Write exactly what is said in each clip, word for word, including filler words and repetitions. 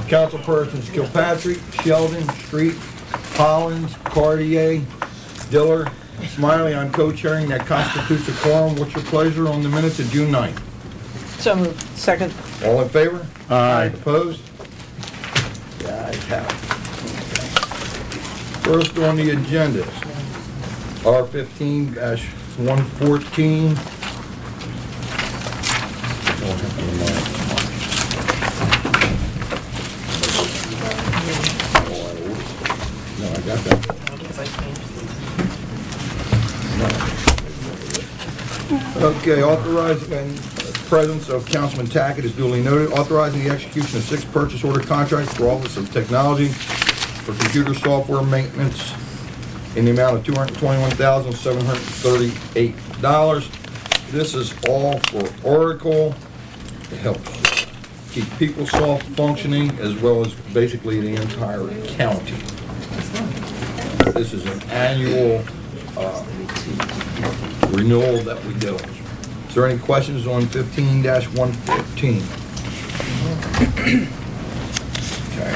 Councilpersons Kilpatrick, Sheldon, Street, Collins, Cartier, Diller, Smiley. I'm co-chairing. That constitutes a quorum. What's your pleasure on the minutes of June ninth? So moved. Second. All in favor? Aye. Opposed? The ayes have it. First on the agenda, R fifteen dash one fourteen. No, I got that. Okay, authorizing presence of Councilman Tackett is duly noted. Authorizing the execution of six purchase order contracts for Office of Technology for computer software maintenance in the amount of two hundred twenty-one thousand seven hundred thirty-eight dollars. This is all for Oracle to help keep PeopleSoft functioning, as well as basically the entire county. This is an annual uh, renewal that we do. Is there any questions on fifteen dash one fifteen? Okay.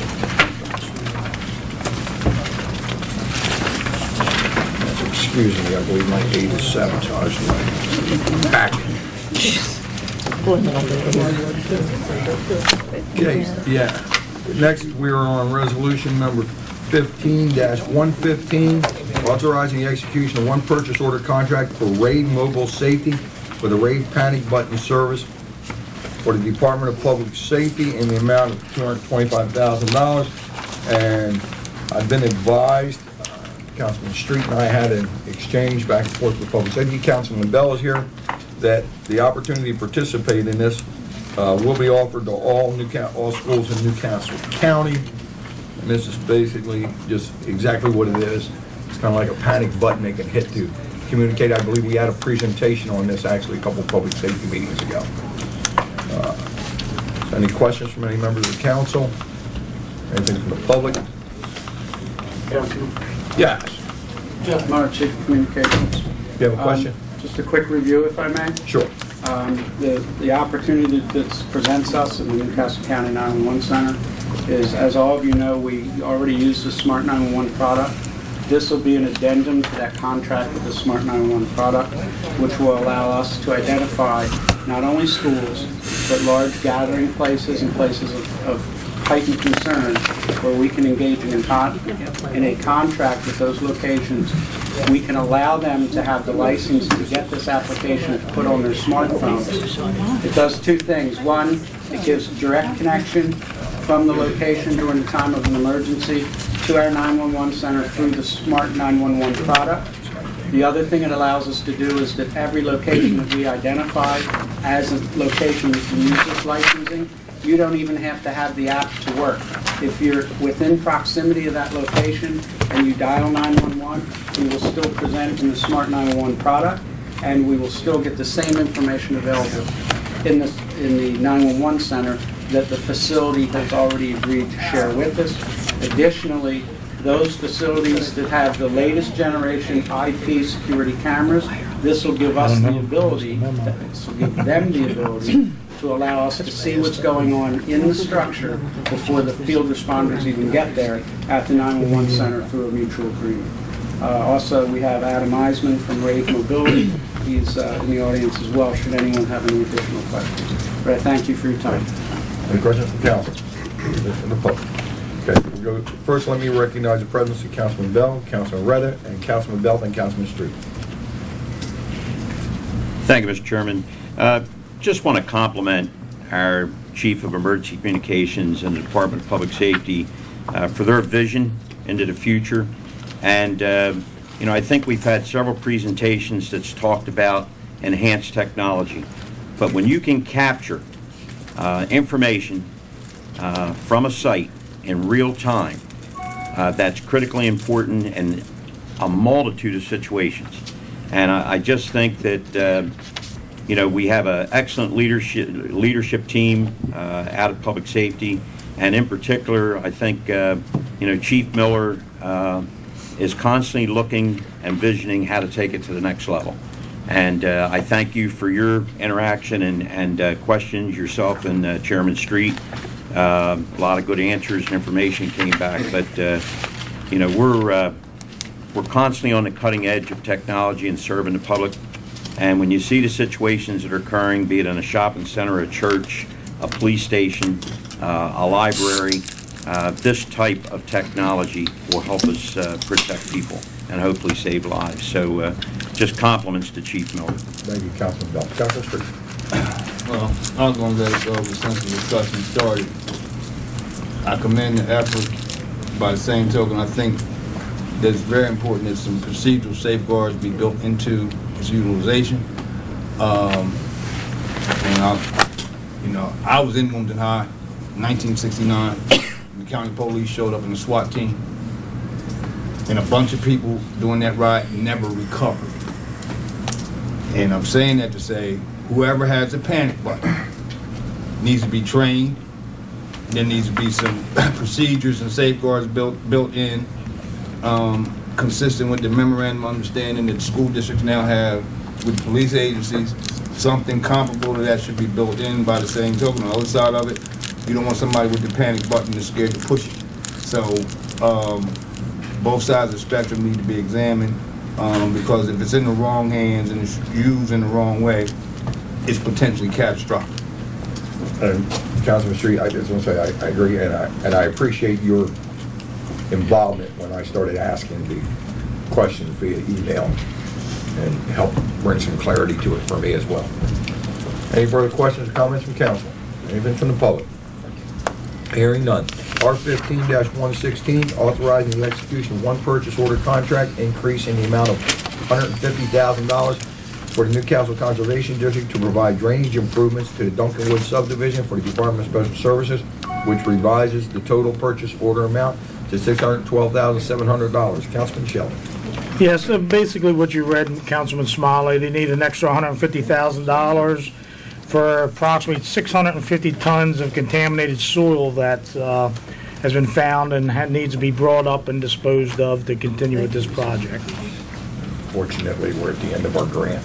Excuse me, I believe my eight is sabotaged my packet. Okay, yeah. Next, we are on resolution number fifteen dash one fifteen, authorizing the execution of one purchase order contract for RAID Mobile Safety for the RAID Panic Button Service for the Department of Public Safety in the amount of two hundred twenty-five thousand dollars. And I've been advised, uh, Councilman Street and I had an exchange back and forth with Public Safety. Councilman Bell is here, that the opportunity to participate in this uh, will be offered to all Newcastle, all schools in Newcastle County. And this is basically just exactly what it is. It's kind of like a panic button they can hit to communicate. I believe we had a presentation on this actually a couple of public safety meetings ago. Uh, so any questions from any members of the council? Anything from the public? Councilman. Yes. Jeff Meyer, Chief of Communications. You have a question? Um, just a quick review, if I may. Sure. Um, the, the opportunity that presents us in the Newcastle County nine one one Center is, as all of you know, we already use the Smart nine one one product. This will be an addendum to that contract with the Smart nine one one product, which will allow us to identify not only schools, but large gathering places and places of, of heightened concern where we can engage in, con in a contract with those locations. We can allow them to have the license to get this application put on their smartphones. It does two things. One, it gives direct connection from the location during the time of an emergency to our nine one one center through the Smart nine one one product. The other thing it allows us to do is that every location that we identify as a location that can use this licensing, you don't even have to have the app to work. If you're within proximity of that location and you dial nine one one, we will still present in the Smart nine one one product, and we will still get the same information available in the, in the nine one one center that the facility has already agreed to share with us. Additionally, those facilities that have the latest generation I P security cameras, this will give us the ability, this will give them the ability to allow us to see what's going on in the structure before the field responders even get there at the nine one one center through a mutual agreement. Uh, also, we have Adam Eisman from RAID Mobility. He's uh, in the audience as well, should anyone have any additional questions. But I thank you for your time. Any questions from council? From the public? Okay, we'll go. First, let me recognize the presence of Councilman Bell, Councilman Redditt, and Councilman Belt, and Councilman Street. Thank you, Mister Chairman. Uh, just want to compliment our Chief of Emergency Communications and the Department of Public Safety uh, for their vision into the future. And, uh, you know, I think we've had several presentations that's talked about enhanced technology. But when you can capture uh, information uh, from a site in real time, uh, that's critically important in a multitude of situations. And I, I just think that, uh, you know, we have an excellent leadership leadership team uh, out of public safety. And in particular, I think, uh, you know, Chief Miller uh, is constantly looking and visioning how to take it to the next level. And uh, I thank you for your interaction and, and uh, questions, yourself and uh, Chairman Street. Uh, A lot of good answers and information came back, but, uh, you know, we're, uh, we're constantly on the cutting edge of technology and serving the public. And when you see the situations that are occurring, be it in a shopping center, a church, a police station, uh, a library, uh, this type of technology will help us uh, protect people and hopefully save lives. So uh, just compliments to Chief Miller. Thank you, Councilman Bell. Councilman Street. Well, I was gonna let it go, but since the discussion started, I commend the effort. By the same token, I think that it's very important that some procedural safeguards be built into its utilization. Um, and I, you know, I was in Wilmington High, nineteen sixty-nine. The county police showed up in the SWAT team, and a bunch of people doing that ride never recovered. And I'm saying that to say, whoever has a panic button needs to be trained. There needs to be some procedures and safeguards built built in, um, consistent with the memorandum of understanding that the school districts now have with the police agencies. Something comparable to that should be built in. By the same token, on the other side of it, you don't want somebody with the panic button that's scared to push it. So um, both sides of the spectrum need to be examined, um, because if it's in the wrong hands and it's used in the wrong way, it's potentially catastrophic. And Councilman Street, I just want to say I, I agree, and I and I appreciate your involvement when I started asking the questions via email, and help bring some clarity to it for me as well. Any further questions or comments from council? Anything from the public? Hearing none. R fifteen one sixteen, authorizing the execution of one purchase order contract, increasing the amount of one hundred fifty thousand dollars for the Newcastle Conservation District to provide drainage improvements to the Duncanwood subdivision for the Department of Special Services, which revises the total purchase order amount to six hundred twelve thousand seven hundred dollars. Councilman Sheldon. Yes, uh, basically what you read, Councilman Smiley, they need an extra one hundred fifty thousand dollars for approximately six hundred fifty tons of contaminated soil that uh, has been found and ha- needs to be brought up and disposed of to continue with this project. Fortunately, we're at the end of our grant,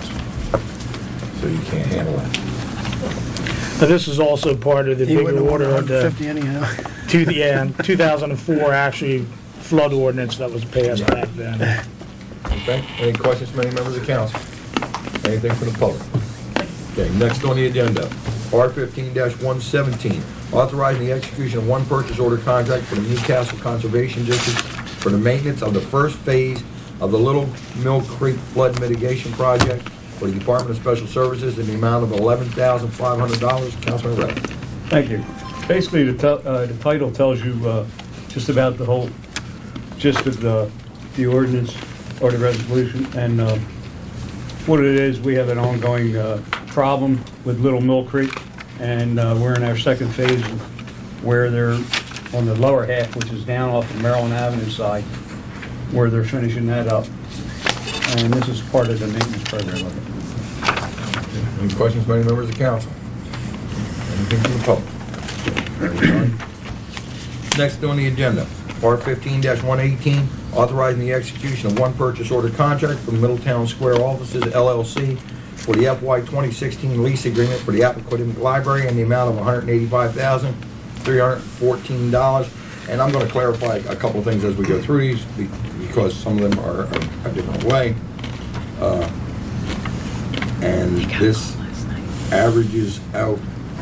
so you can't handle it. Now, this is also part of the He bigger wouldn't want order of the, one hundred fifty anyhow. to the, yeah, two thousand four actually flood ordinance that was passed back then. Okay, any questions from any members of council? Anything from the public? Okay, next on the agenda, R fifteen one seventeen, authorizing the execution of one purchase order contract for the Newcastle Conservation District for the maintenance of the first phase of the Little Mill Creek Flood Mitigation Project for the Department of Special Services in the amount of eleven thousand five hundred dollars. Councilman Reddick. Thank you. Basically, the, t- uh, the title tells you uh, just about the whole gist of the, the ordinance or the resolution. And uh, what it is, we have an ongoing uh, problem with Little Mill Creek, and uh, we're in our second phase where they're on the lower half, which is down off the Maryland Avenue side, where they're finishing that up. And this is part of the maintenance program of it. Any questions from any members of council? Anything from the public? Hearing none. Next on the agenda, R fifteen one eighteen, authorizing the execution of one purchase order contract from Middletown Square Offices, L L C, for the F Y twenty sixteen lease agreement for the Appoquinimink Library in the amount of one hundred eighty-five thousand three hundred fourteen dollars. And I'm going to clarify a couple of things as we go through these, be- because some of them are are a different way. Uh, And this averages out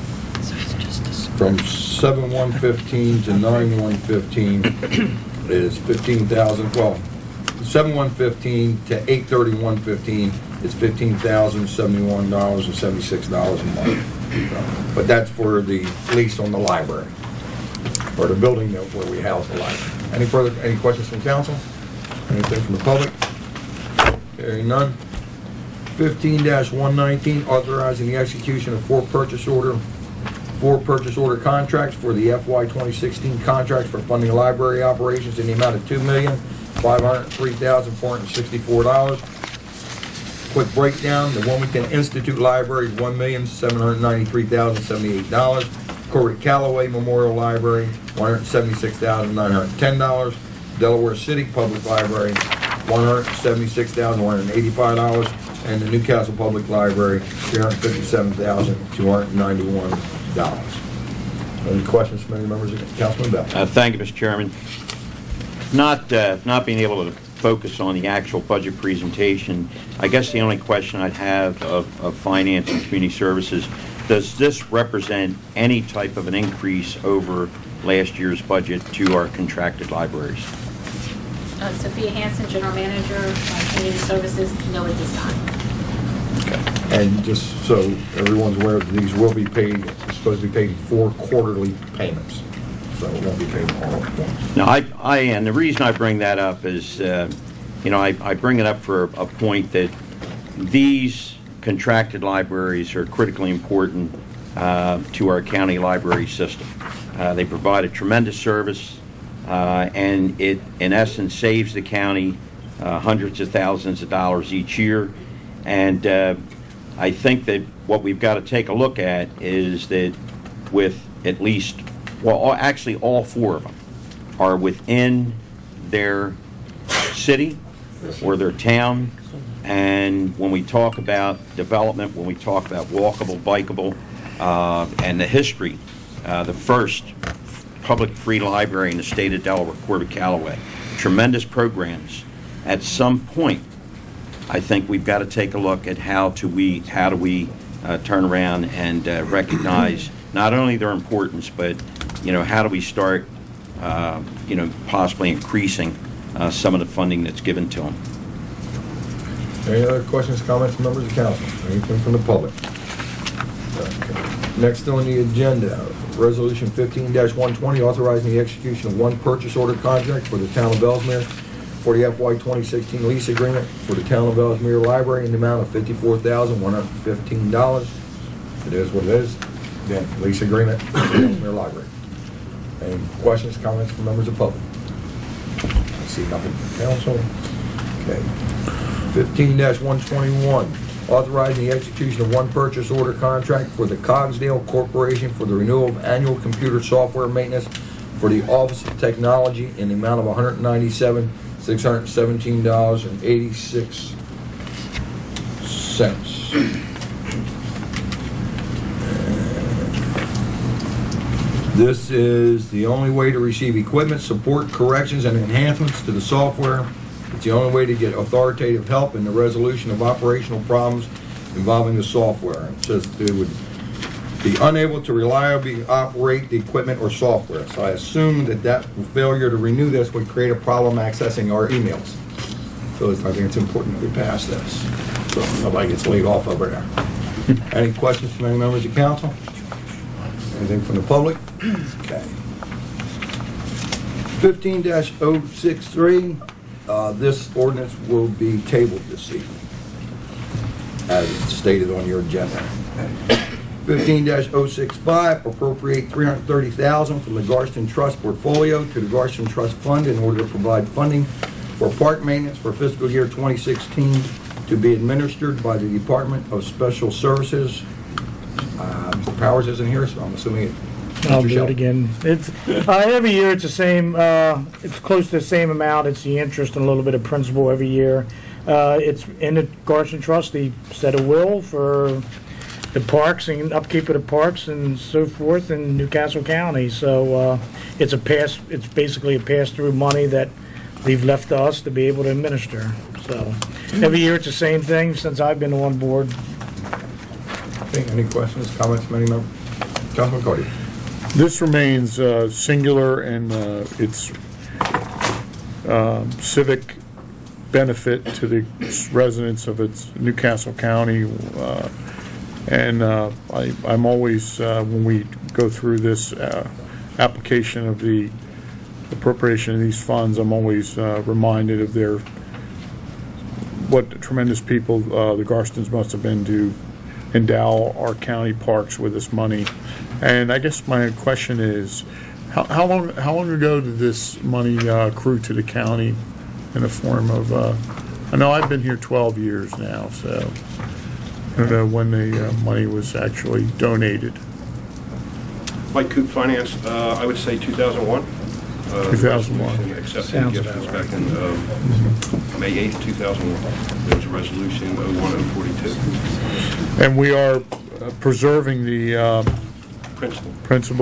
from seven one fifteen to nine one fifteen is fifteen thousand, well, seven one fifteen to eight thirty-one fifteen is fifteen thousand seventy-one dollars and seventy-six dollars a month. But that's for the lease on the library, or the building that- where we house the library. Any further, any questions from council? Anything from the public? Hearing none. fifteen one nineteen, authorizing the execution of four purchase order, four purchase order contracts for the F Y twenty sixteen contracts for funding library operations in the amount of two million five hundred three thousand four hundred sixty-four dollars. Quick breakdown, the Wilmington Institute Library, one million seven hundred ninety-three thousand seventy-eight dollars. Corey Callaway Memorial Library, one hundred seventy-six thousand nine hundred ten dollars. Delaware City Public Library, one hundred seventy-six thousand one hundred eighty-five dollars. And the Newcastle Public Library, three hundred fifty-seven thousand two hundred ninety-one dollars. Any questions from any members of Councilman Bell? Uh, Thank you, Mister Chairman. Not, uh, not being able to focus on the actual budget presentation, I guess the only question I'd have of, of Finance and Community Services, does this represent any type of an increase over last year's budget to our contracted libraries? Uh, Sophia Hansen, General Manager, uh, Community Services. No, it does not. And just so everyone's aware, these will be paid, supposed to be paid in four quarterly payments. So it won't be paid all at once. No, I, I, and the reason I bring that up is, uh, you know, I, I bring it up for a point that these contracted libraries are critically important uh, to our county library system. Uh, they provide a tremendous service, uh, and it, in essence, saves the county uh, hundreds of thousands of dollars each year. And uh, I think that what we've got to take a look at is that with at least, well, all, actually all four of them are within their city or their town. And when we talk about development, when we talk about walkable, bikeable, uh, and the history, uh, the first public free library in the state of Delaware, Corbett Callaway, tremendous programs. At some point, I think we've got to take a look at how to we how do we uh, turn around and uh, recognize not only their importance, but you know, how do we start uh, you know, possibly increasing uh, some of the funding that's given to them. Any other questions, comments from members of council? Anything from the public? Okay. Next on the agenda, Resolution fifteen one twenty, authorizing the execution of one purchase order contract for the town of Ellesmere for the F Y twenty sixteen lease agreement for the town of Ellesmere Library in the amount of fifty-four thousand one hundred fifteen dollars. It is what it is. Again, lease agreement for the Ellesmere Library. Any questions, comments from members of the public? I see nothing from council. Okay. fifteen one twenty-one, authorizing the execution of one purchase order contract for the Cogsdale Corporation for the renewal of annual computer software maintenance for the Office of Technology in the amount of one hundred ninety-seven thousand six hundred seventeen dollars and eighty-six cents. This is the only way to receive equipment, support, corrections, and enhancements to the software. It's the only way to get authoritative help in the resolution of operational problems involving the software. It says they would be unable to reliably operate the equipment or software. So I assume that that failure to renew this would create a problem accessing our emails. So I think it's important that we pass this, so nobody gets laid off over there. Any questions from any members of council? Anything from the public? Okay. fifteen oh sixty-three. Uh, this ordinance will be tabled this evening, as stated on your agenda. fifteen oh sixty-five, appropriate three hundred thirty thousand dollars from the Garston Trust portfolio to the Garston Trust Fund in order to provide funding for park maintenance for fiscal year twenty sixteen to be administered by the Department of Special Services. Uh, Mister Powers isn't here, so I'm assuming it. I'll do it again. It's, uh, every year it's the same, uh, it's close to the same amount. It's the interest and a little bit of principal every year. Uh, it's in the Garston Trust, they set a will for the parks and upkeep of the parks and so forth in Newcastle County. So, uh, it's a pass, it's basically a pass-through money that they've left to us to be able to administer. So, every year it's the same thing since I've been on board. Okay, any questions, comments from any member? Councilman Carty. This remains uh, singular and uh, its uh, civic benefit to the residents of its Newcastle County. Uh, and uh, I, I'm always, uh, when we go through this uh, application of the appropriation of these funds, I'm always uh, reminded of their, what tremendous people uh, the Garstons must have been to endow our county parks with this money. And I guess my question is, how, how long how long ago did this money uh, accrue to the county in the form of, uh, I know I've been here twelve years now, so I don't know when the uh, money was actually donated. Like Coop Finance, uh, I would say two thousand one. Uh, two thousand one. Accepting the gift was back in uh, May eighth, two thousand one. There was a resolution oh one oh forty-two. And we are uh, preserving the uh, Principal. principal,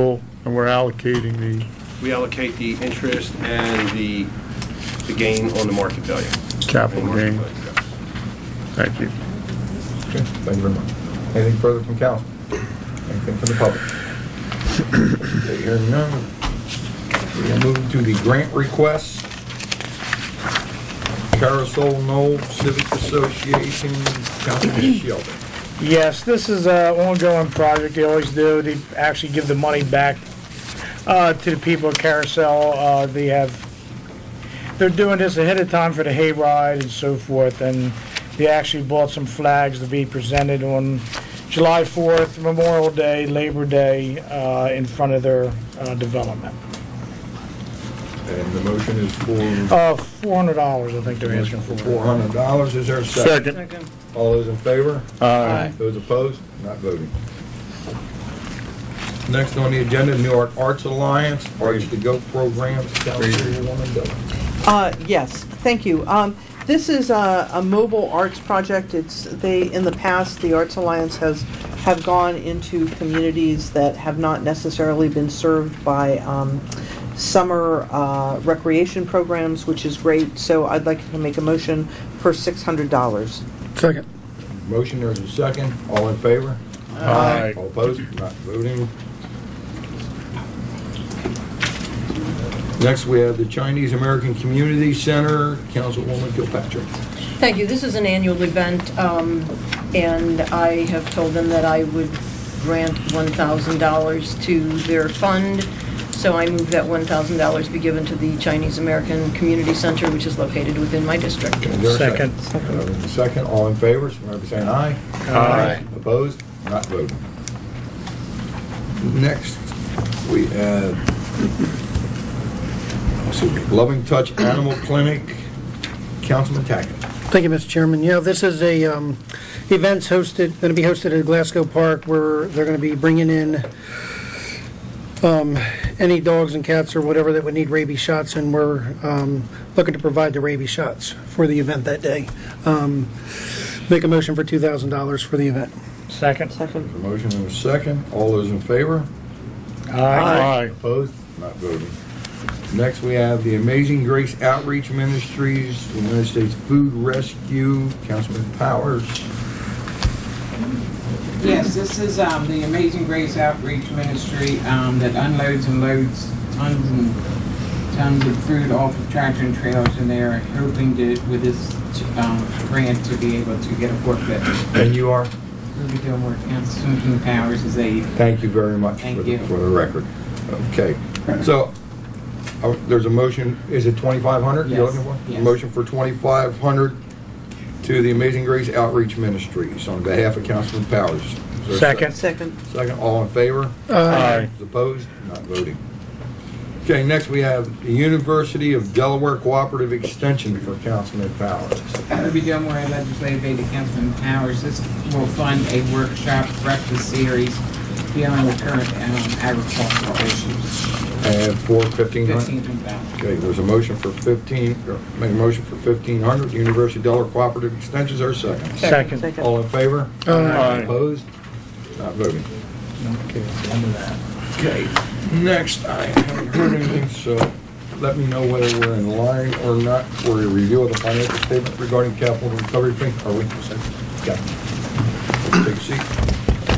And we're allocating the We allocate the interest and the, the gain on the market value. capital On the gain. market value, yes. Thank you. Okay, thank you very much. Anything further from council? Anything from the public? Okay, hearing none. We are moving to the grant requests. Carousel Knoll Civic Association, Councilman Shelby. Yes, this is an ongoing project. They always do. They actually give the money back uh, to the people at Carousel. Uh, They have, they're doing this ahead of time for the hayride and so forth, and they actually bought some flags to be presented on July fourth, Memorial Day, Labor Day, uh, in front of their uh, development. And the motion is for Uh, four hundred dollars, I think they're asking for. four hundred dollars. Is there a second? Second. All those in favor? Aye. Those opposed? Not voting. Next on the agenda, New York Arts Alliance, Arts to Go program, Councilwoman Dillon. Uh, yes, thank you. Um, this is a, a mobile arts project. It's, they, in the past, the Arts Alliance has, have gone into communities that have not necessarily been served by, um, summer, uh, recreation programs, which is great. So I'd like to make a motion for six hundred dollars. Second. Motion, there's a second. All in favor? Aye. All opposed? Not voting. Next, we have the Chinese American Community Center, Councilwoman Kilpatrick. Thank you. This is an annual event, um, and I have told them that I would grant one thousand dollars to their fund. So I move that one thousand dollars be given to the Chinese American Community Center, which is located within my district. Is there a Second. Uh, Second, all in favor, signify by saying aye. Aye. Opposed? Not voting. Next, we have, let's see, Loving Touch Animal Clinic, Councilman Tackett. Thank you, Mister Chairman. Yeah, this is a um, event's hosted, going to be hosted at Glasgow Park, where they're going to be bringing in um, any dogs and cats or whatever that would need rabies shots, and we're um, looking to provide the rabies shots for the event that day. Um, make a motion for two thousand dollars for the event. Second. Second. A motion and a second. All those in favor? Aye. Opposed? Not voting. Next, we have the Amazing Grace Outreach Ministries, United States Food Rescue, Councilman Powers. Yes, this is um, the Amazing Grace Outreach Ministry um, that unloads and loads tons and tons of food off of tractor and trailers, and they're hoping to, with this um, grant, to be able to get a forklift. And you are? Ruby Gilmore, Councilman Powers is aide. Thank you very much Thank for the, you. for the record. Okay, so uh, there's a motion, is it twenty-five hundred you're Yes, looking for? yes. A motion for twenty-five hundred to the Amazing Grace Outreach Ministries on behalf of Councilman Powers. Is there a Second. Second. Second, all in favor? Aye. Those opposed? Not voting. Okay, next we have the University of Delaware Cooperative Extension for Councilman Powers. Ruby Gilmore, Legislative Aide to Councilman Powers. This will fund a workshop breakfast series dealing with current um, agricultural issues. And for fifteen hundred? Fifteen thousand. Okay, there's a motion for fifteen, or make a motion for fifteen hundred, University of Delaware Cooperative Extensions, or second? Second. Second. All in favor? Aye. Opposed? Not voting. Okay, end of that. Okay, next, I haven't heard anything, so let me know whether we're in line or not for a review of the financial statement regarding capital recovery fee. Are we? Okay. Take a seat.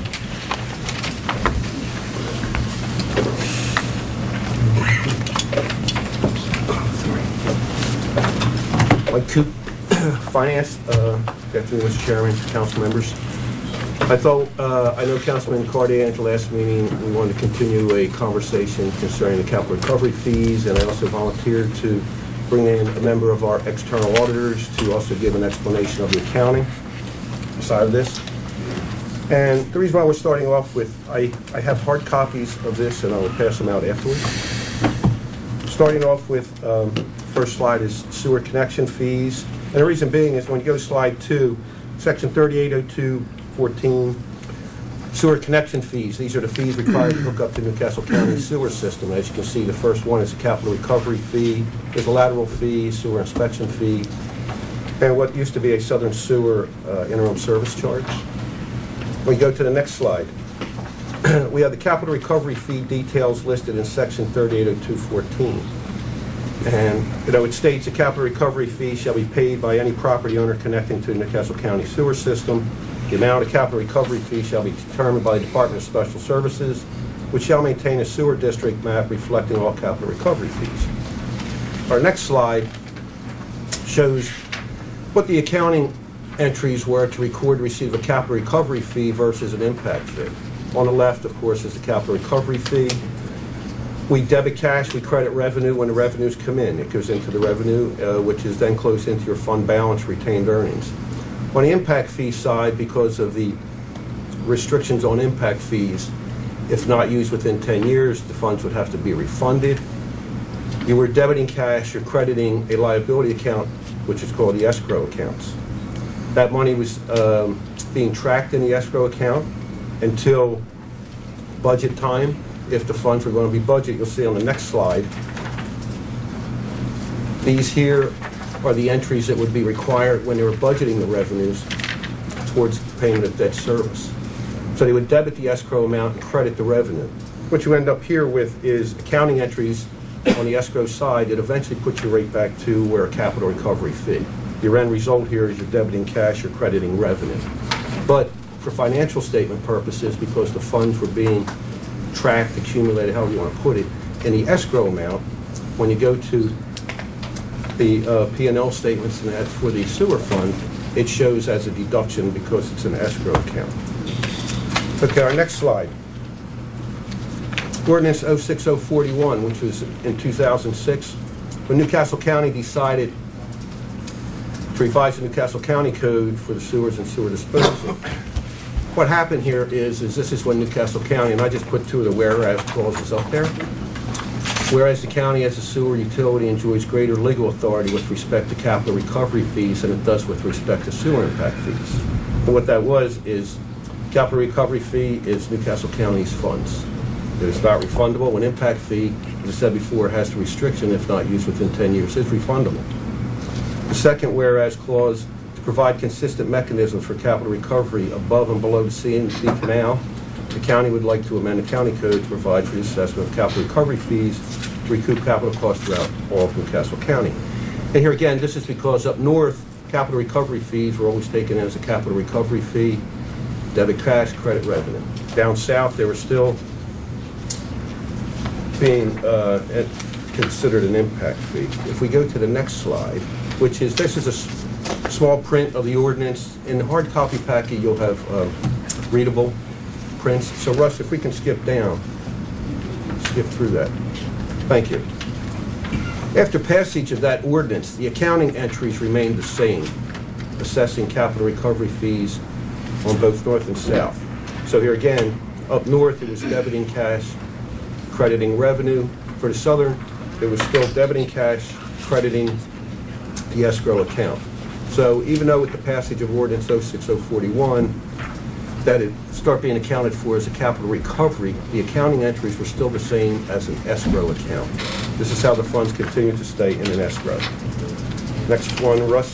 Mike Coop, Finance. Uh, Good afternoon, Mister Chairman, council members. I thought, uh, I know Councilman Cardier at the last meeting, we wanted to continue a conversation concerning the capital recovery fees, and I also volunteered to bring in a member of our external auditors to also give an explanation of the accounting side of this. And the reason why we're starting off with, I, I have hard copies of this, and I will pass them out afterwards. Starting off with, um, first slide is sewer connection fees. And the reason being is when you go to slide two, section thirty-eight oh two fourteen, sewer connection fees. These are the fees required to hook up the Newcastle County sewer system. As you can see, the first one is a capital recovery fee. There's a lateral fee, sewer inspection fee, and what used to be a Southern Sewer uh, interim service charge. When you go to the next slide, we have the capital recovery fee details listed in section thirty-eight oh two fourteen. And, you know, it states a capital recovery fee shall be paid by any property owner connecting to the Newcastle County sewer system. The amount of capital recovery fee shall be determined by the Department of Special Services, which shall maintain a sewer district map reflecting all capital recovery fees. Our next slide shows what the accounting entries were to record receive a capital recovery fee versus an impact fee. On the left, of course, is the capital recovery fee. We debit cash, we credit revenue when the revenues come in. It goes into the revenue, uh, which is then close into your fund balance, retained earnings. On the impact fee side, because of the restrictions on impact fees, if not used within ten years, the funds would have to be refunded. You were debiting cash, you're crediting a liability account, which is called the escrow accounts. That money was um, being tracked in the escrow account until budget time. If the funds were going to be budgeted, you'll see on the next slide. These here are the entries that would be required when they were budgeting the revenues towards payment of debt service. So they would debit the escrow amount and credit the revenue. What you end up here with is accounting entries on the escrow side that eventually put you right back to where a capital recovery fee. Your end result here is you're debiting cash, you're crediting revenue. But for financial statement purposes, because the funds were being tracked, accumulated, however you want to put it, in the escrow amount, when you go to the uh, P and L statements and that for the sewer fund, it shows as a deduction because it's an escrow account. Okay, our next slide. Ordinance oh six oh forty-one, which was in two thousand six, when Newcastle County decided to revise the Newcastle County Code for the sewers and sewer disposal. What happened here is, is this is when Newcastle County, and I just put two of the whereas clauses up there. Whereas the county as a sewer utility enjoys greater legal authority with respect to capital recovery fees than it does with respect to sewer impact fees. And what that was is capital recovery fee is Newcastle County's funds. It is not refundable. An impact fee, as I said before, has the restriction if not used within ten years, is refundable. The second whereas clause, to provide consistent mechanisms for capital recovery above and below the C and D canal, the county would like to amend the county code to provide for the assessment of capital recovery fees to recoup capital costs throughout all of Newcastle County. And here again, this is because up north, capital recovery fees were always taken as a capital recovery fee, debit cash, credit revenue. Down south, they were still being uh, considered an impact fee. If we go to the next slide, which is, this is a s small print of the ordinance. In the hard copy packet, you'll have uh, readable prints. So Russ, if we can skip down, skip through that. Thank you. After passage of that ordinance, the accounting entries remained the same, assessing capital recovery fees on both north and south. So here again, up north, it was debiting cash, crediting revenue. For the southern, it was still debiting cash, crediting the escrow account. So even though with the passage of ordinance oh six oh forty-one, that it start being accounted for as a capital recovery, the accounting entries were still the same as an escrow account. This is how the funds continue to stay in an escrow. Next one, Russ.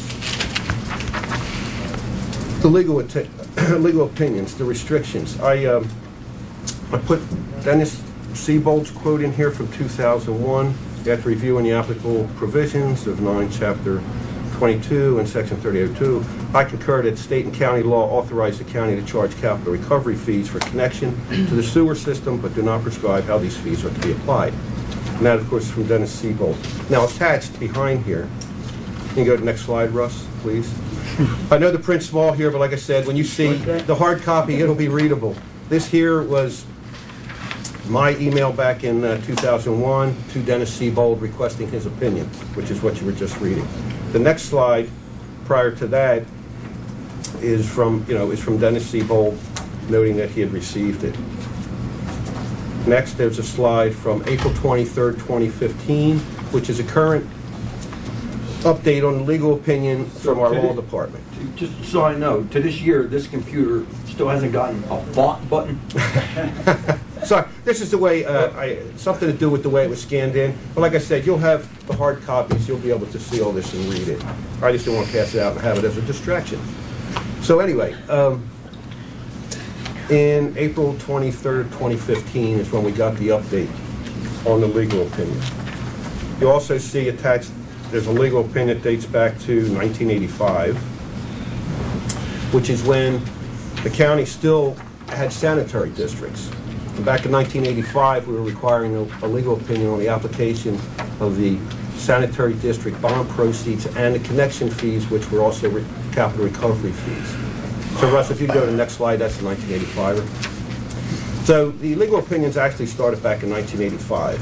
The legal legal opinions, the restrictions. I um, I put Dennis Siebold's quote in here from two thousand one. After reviewing the applicable provisions of nine Chapter twenty-two and Section thirty oh two, I concur that state and county law authorize the county to charge capital recovery fees for connection to the sewer system, but do not prescribe how these fees are to be applied. And that, of course, is from Dennis Siebold. Now, attached behind here, can you go to the next slide, Russ, please? I know the print's small here, but like I said, when you see the hard copy, it'll be readable. This here was my email back in uh, two thousand one to Dennis Siebold requesting his opinion, which is what you were just reading. The next slide, prior to that, is from, you know, is from Dennis Siebold noting that he had received it. Next, there's a slide from April twenty-third, twenty fifteen, which is a current update on the legal opinion from our law department. Just so I know, to this year, this computer still hasn't gotten a font button? Sorry, this is the way, uh, I, something to do with the way it was scanned in. But like I said, you'll have the hard copies, you'll be able to see all this and read it. I just didn't want to pass it out and have it as a distraction. So anyway, um, In April twenty-third, twenty fifteen is when we got the update on the legal opinion. You also see attached, there's a legal opinion that dates back to nineteen eighty-five, which is when the county still had sanitary districts. And back in nineteen eighty-five, we were requiring a, a legal opinion on the application of the sanitary district bond proceeds and the connection fees, which were also re capital recovery fees. So Russ, if you go to the next slide, that's the nineteen eighty-five. So the legal opinions actually started back in nineteen eighty-five.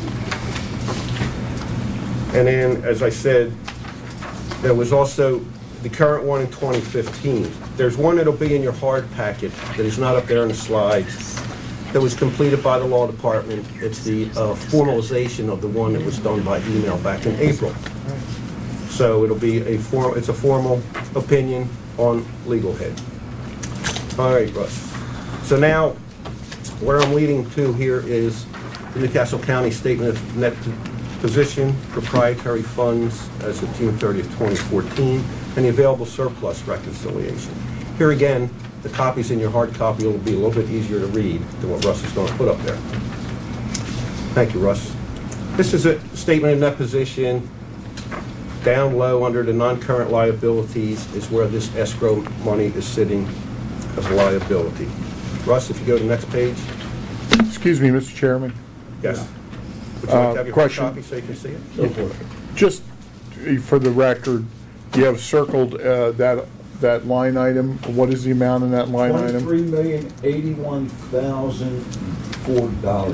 And then, as I said, there was also the current one in twenty fifteen. There's one that'll be in your hard packet that is not up there on the slides that was completed by the law department. It's the uh, formalization of the one that was done by email back in April. So it'll be a form, it's a formal opinion on legal head. All right, Russ. So now, where I'm leading to here is the Newcastle County Statement of Net Position, proprietary funds as of June thirtieth, twenty fourteen, and the available surplus reconciliation. Here again, the copies in your hard copy will be a little bit easier to read than what Russ is going to put up there. Thank you, Russ. This is a statement of net position. Down low under the non-current liabilities is where this escrow money is sitting as a liability. Russ, if you go to the next page. Excuse me, Mister Chairman. Yes. Would you like to have your hard question. copy so you can see it? Go for it. Just for the record, you have circled uh, that that line item. What is the amount in that line item? Twenty-three million, eighty-one thousand, four dollars.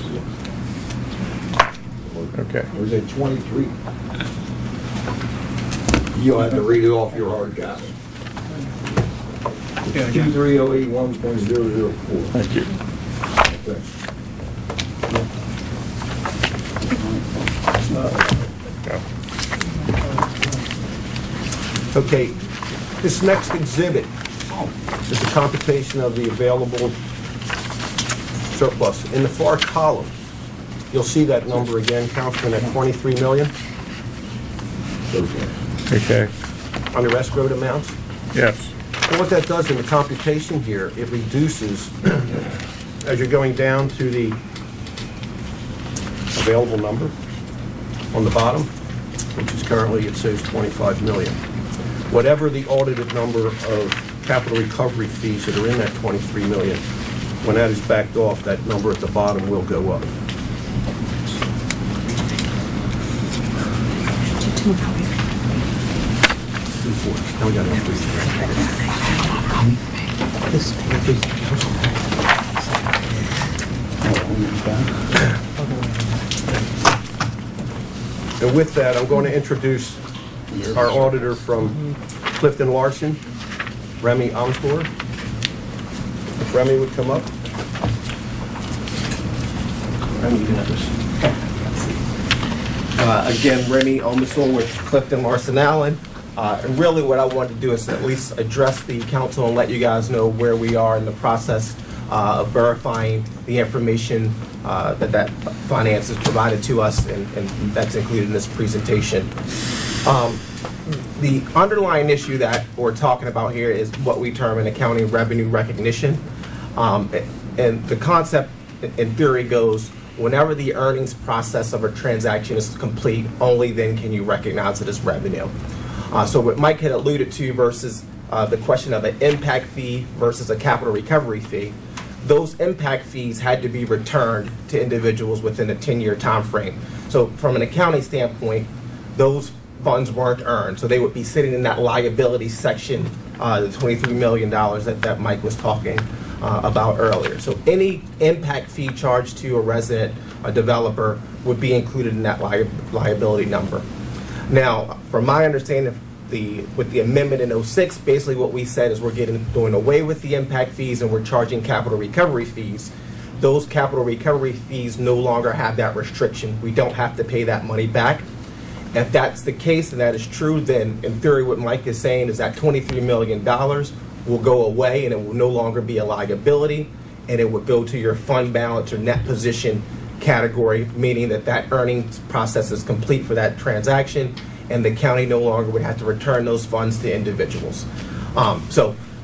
Okay. Or is it twenty-three? You'll have to read it off your hard copy. Two three oh eight one point zero zero four. Thank you. Okay. Okay, this next exhibit is a computation of the available surplus. In the far column, you'll see that number again, Councilman, at twenty-three million. Okay. On your escrowed amounts. Yes. And what that does in the computation here, it reduces as you're going down to the available number on the bottom, which is currently, it says twenty-five million. Whatever the audited number of capital recovery fees that are in that twenty-three million, when that is backed off, that number at the bottom will go up. Now we got enough And with that, I'm going to introduce our auditor from Clifton Larson, Remy Amstor. If Remy would come up. Remy, you can have this. Uh, again, Remy Amstor with Clifton Larson Allen. Uh, and really what I wanted to do is at least address the council and let you guys know where we are in the process uh, of verifying the information uh, that that finance has provided to us, and, and that's included in this presentation. Um, the underlying issue that we're talking about here is what we term an accounting revenue recognition. Um, and the concept in theory goes, whenever the earnings process of a transaction is complete, only then can you recognize it as revenue. Uh, so what Mike had alluded to versus uh, the question of an impact fee versus a capital recovery fee, those impact fees had to be returned to individuals within a ten-year time frame. So from an accounting standpoint, those funds weren't earned. So they would be sitting in that liability section, uh, the twenty-three million dollars that, that Mike was talking uh, about earlier. So any impact fee charged to a resident, a developer, would be included in that li liability number. Now, from my understanding, the with the amendment in oh six, basically what we said is we're getting doing away with the impact fees and we're charging capital recovery fees. Those capital recovery fees no longer have that restriction. We don't have to pay that money back. If that's the case and that is true, then in theory what Mike is saying is that twenty-three million dollars will go away and it will no longer be a liability, and it would go to your fund balance or net position category, meaning that that earnings process is complete for that transaction and the county no longer would have to return those funds to individuals. Um, so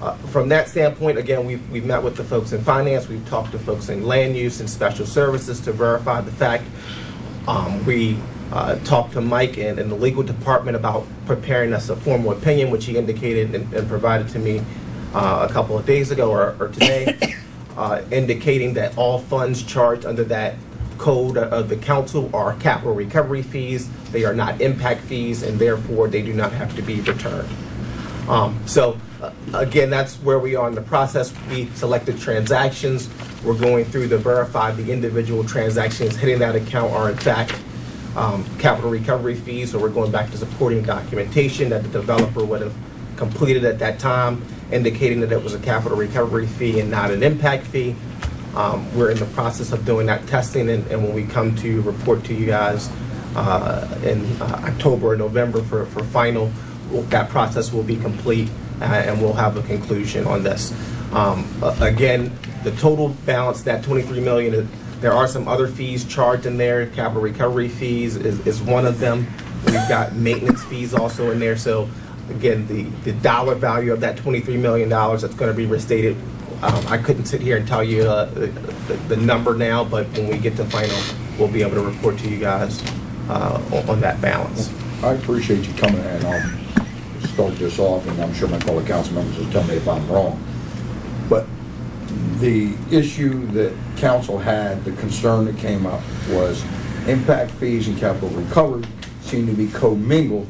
Uh, From that standpoint, again, we've, we've met with the folks in finance, we've talked to folks in land use and special services to verify the fact. Um, We uh, talked to Mike in, in the legal department about preparing us a formal opinion, which he indicated and, and provided to me uh, a couple of days ago or, or today, uh, indicating that all funds charged under that code of the council are capital recovery fees. They are not impact fees, and therefore they do not have to be returned. Um, so uh, again, that's where we are in the process. We selected transactions. We're going through to verify the individual transactions hitting that account are in fact um, capital recovery fees. So we're going back to supporting documentation that the developer would have completed at that time, indicating that it was a capital recovery fee and not an impact fee. Um, we're in the process of doing that testing, and, and when we come to report to you guys uh, in uh, October or November for, for final, that process will be complete, uh, and we'll have a conclusion on this. Um, uh, again, the total balance, that twenty-three million dollars, there are some other fees charged in there. Capital recovery fees is, is one of them. We've got maintenance fees also in there. So again, the, the dollar value of that twenty-three million dollars that's going to be restated, um, I couldn't sit here and tell you uh, the, the number now, but when we get to final, we'll be able to report to you guys uh, on, on that balance. I appreciate you coming in, and I'll start this off, and I'm sure my fellow council members will tell me if I'm wrong. But the issue that council had, the concern that came up was impact fees and capital recovery seem to be commingled.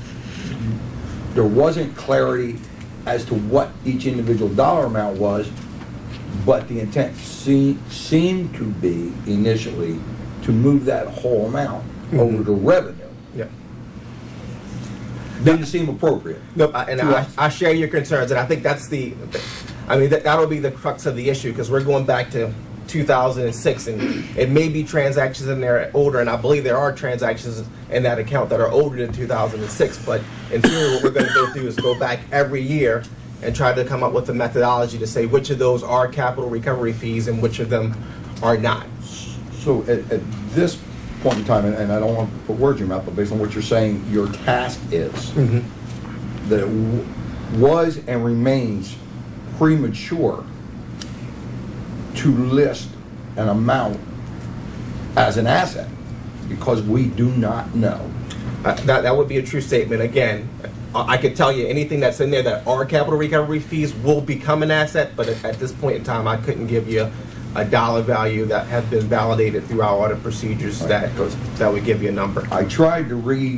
There wasn't clarity as to what each individual dollar amount was, but the intent se seemed to be initially to move that whole amount mm-hmm. over to revenue. Yeah. Didn't seem appropriate. No, I, and I, I share your concerns, and I think that's the, I mean, that, that'll be the crux of the issue, because we're going back to two thousand six, and it may be transactions in there older, and I believe there are transactions in that account that are older than two thousand six, but in theory what we're going to go through is go back every year and try to come up with a methodology to say which of those are capital recovery fees and which of them are not. So at, at this point in time, and, and I don't want to put words in your mouth, but based on what you're saying, your task is mm-hmm. that it w was and remains premature to list an amount as an asset because we do not know. Uh, that, that would be a true statement. Again, I could tell you anything that's in there that are capital recovery fees will become an asset, but at, at this point in time, I couldn't give you a dollar value that has been validated through our audit procedures right. that, that would give you a number. I tried to read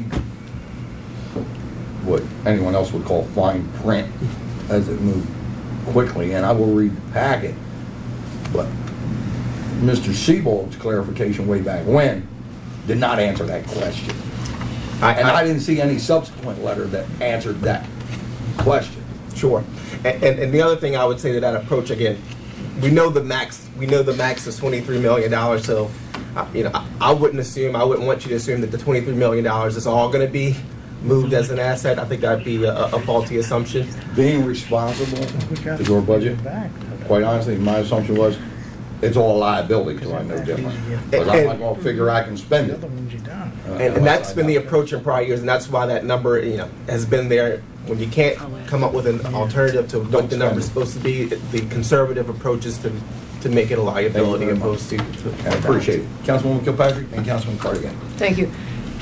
what anyone else would call fine print as it moved quickly, and I will read the packet. But Mister Seabold's clarification way back when did not answer that question. I, and I, I didn't see any subsequent letter that answered that question. Sure. And, and, and the other thing I would say to that approach, again, we know the max, we know the max is twenty-three million dollars, so uh, you know, I, I wouldn't assume, I wouldn't want you to assume that the twenty-three million dollars is all going to be moved as an asset. I think that'd be a, a faulty assumption. Being responsible is our budget. Quite honestly, my assumption was it's all a liability because I know different. But I'm not going to figure I can spend it. Uh, and, and that's been the approach in prior years, and that's why that number, you know, has been there. When you can't come up with an alternative to what the number is supposed to be, the conservative approach is to to make it a liability opposed to. to I appreciate it, Councilwoman Kilpatrick and Councilman Cardigan. Thank you.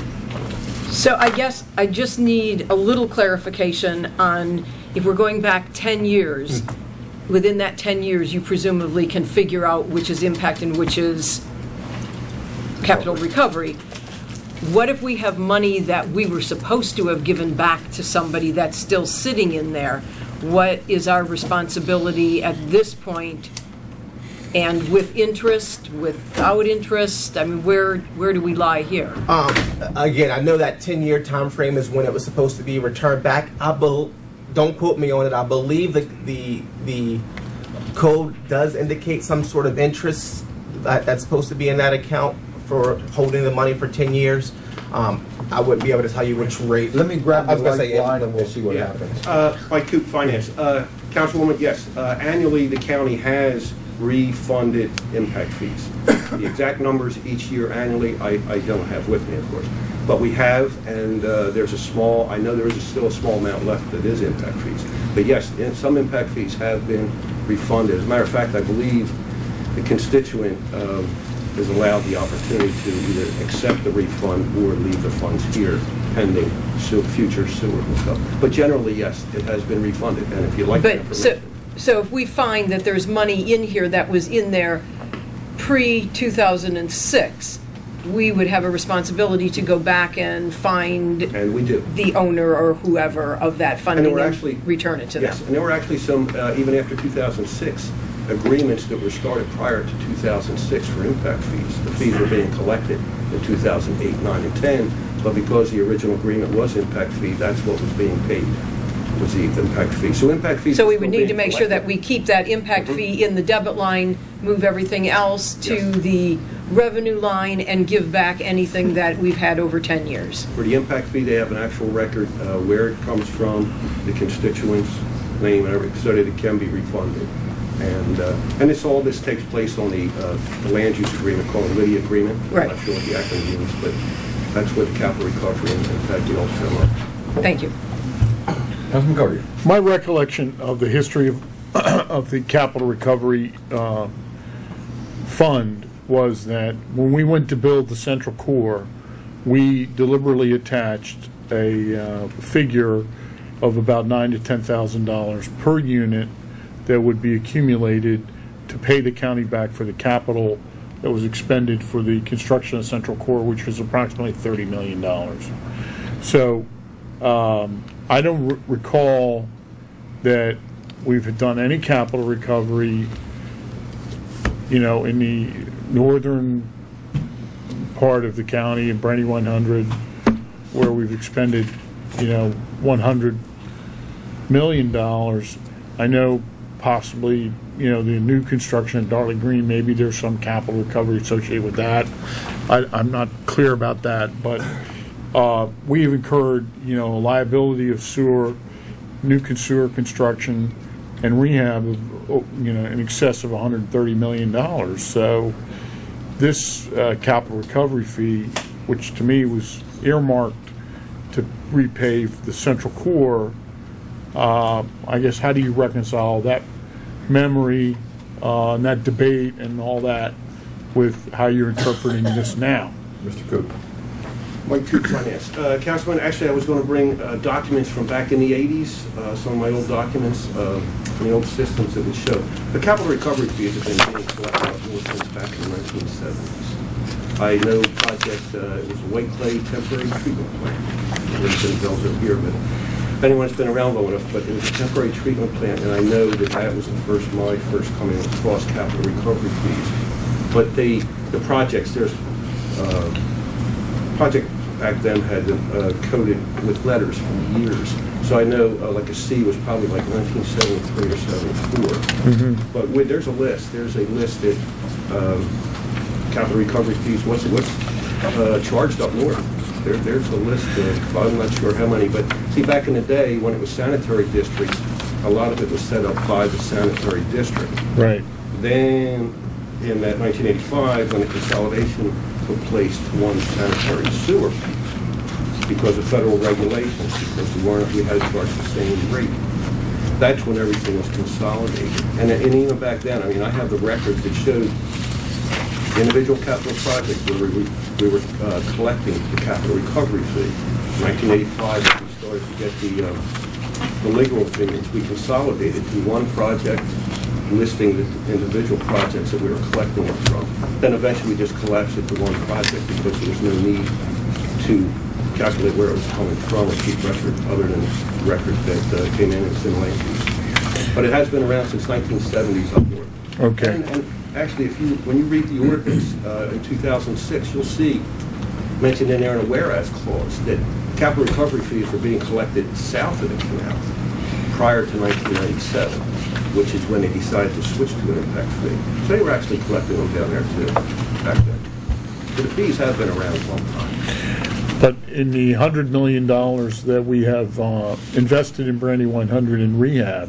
So I guess I just need a little clarification on if we're going back ten years. Mm. Within that ten years, you presumably can figure out which is impact and which is capital recovery. What if we have money that we were supposed to have given back to somebody that's still sitting in there? What is our responsibility at this point? And with interest, without interest, I mean, where where do we lie here? Um, again, I know that ten-year time frame is when it was supposed to be returned back. I bel don't quote me on it. I believe the the the code does indicate some sort of interest that, that's supposed to be in that account for holding the money for ten years. Um, I wouldn't be able to tell you which rate. Let me grab the right say, line and we'll see what yeah. happens. Uh, by Coop Finance, uh, Councilwoman, yes, uh, annually the county has refunded impact fees. The exact numbers each year annually, I, I don't have with me, of course. But we have, and uh, there's a small, I know there is a, still a small amount left that is impact fees. But yes, and some impact fees have been refunded. As a matter of fact, I believe the constituent um, is allowed the opportunity to either accept the refund or leave the funds here pending su- future sewer and stuff. But generally, yes, it has been refunded, and if you like the But, so, information. so if we find that there's money in here that was in there pre two thousand six, we would have a responsibility to go back and find And we do. the owner or whoever of that funding there were and actually- return it to Yes, them. and there were actually some, uh, even after two thousand six, agreements that were started prior to two thousand six for impact fees. The fees were being collected in two thousand eight, nine, and ten, but because the original agreement was impact fee, that's what was being paid, was the impact fee. So impact fees. So are we still would need to being make sure that collected. we keep that impact Mhm. fee in the debit line, move everything else to Yes. the revenue line, and give back anything that we've had over ten years. For the impact fee, they have an actual record, uh, where it comes from, the constituents' name, and everything, so that it can be refunded. And, uh, and this, all this takes place on the, uh, the land use agreement called the Liddy Agreement. Right. I'm not sure what the acronym means, but that's what the capital recovery and impact fee all sum up. Thank you. Councilman Carter. My recollection of the history of, of the capital recovery uh, fund was that when we went to build the central core, we deliberately attached a uh, figure of about nine to ten thousand dollars per unit that would be accumulated to pay the county back for the capital that was expended for the construction of central core, which was approximately thirty million dollars. So um, I don't r- recall that we've done any capital recovery, you know, in the northern part of the county in Brandy one hundred, where we've expended, you know, one hundred million dollars. I know possibly, you know, the new construction at Darling Green, maybe there's some capital recovery associated with that. I, I'm not clear about that, but uh, we've incurred, you know, a liability of sewer, new con- sewer construction and rehab of, oh, you know, in excess of one hundred thirty million dollars. So this uh, capital recovery fee, which to me was earmarked to repay the central core, uh, I guess, how do you reconcile that memory uh, and that debate and all that with how you're interpreting this now? Mister Coop. Mike Coop, Finance. Uh, Councilman, actually, I was going to bring uh, documents from back in the eighties, uh, some of my old documents uh, from the old systems that would show. The capital recovery fees have been being collected up north since back in the nineteen seventies. I know project, uh, it was a White Clay temporary treatment plant. It's been built up here, but if anyone's been around long enough, but it was a temporary treatment plant, and I know that that was the first, my first coming across capital recovery fees. But the, the projects, there's, uh, project back then had been uh, coded with letters for years. So I know uh, like a C was probably like nineteen seventy-three or seventy-four. Mm-hmm. But with, there's a list, there's a list that um, capital recovery fees, what's, what's uh, charged up north. There, there's a list of, I'm not sure how many, but see, back in the day, when it was sanitary districts, a lot of it was set up by the sanitary district. Right. Then, in that nineteen eighty-five, when the consolidation took place to one sanitary sewer, because of federal regulations, because we weren't, we had to charge the same rate. That's when everything was consolidated. And, and even back then, I mean, I have the records that showed individual capital projects where we, we were uh, collecting the capital recovery fee. In nineteen eighty-five, when we started to get the, um, the legal opinions, we consolidated to one project, listing the individual projects that we were collecting it from. Then eventually we just collapsed it to one project because there was no need to calculate where it was coming from or keep record other than record that uh, came in as in land use. But it has been around since nineteen seventies up north. Okay. And, and actually, if you, when you read the ordinance uh, in two thousand six, you'll see mentioned in there in a whereas clause that capital recovery fees were being collected south of the canal prior to nineteen ninety-seven, which is when they decided to switch to an impact fee. So they were actually collecting them down there too, back then. So the fees have been around a long time. But in the one hundred million dollars that we have uh, invested in Brandy one hundred in rehab,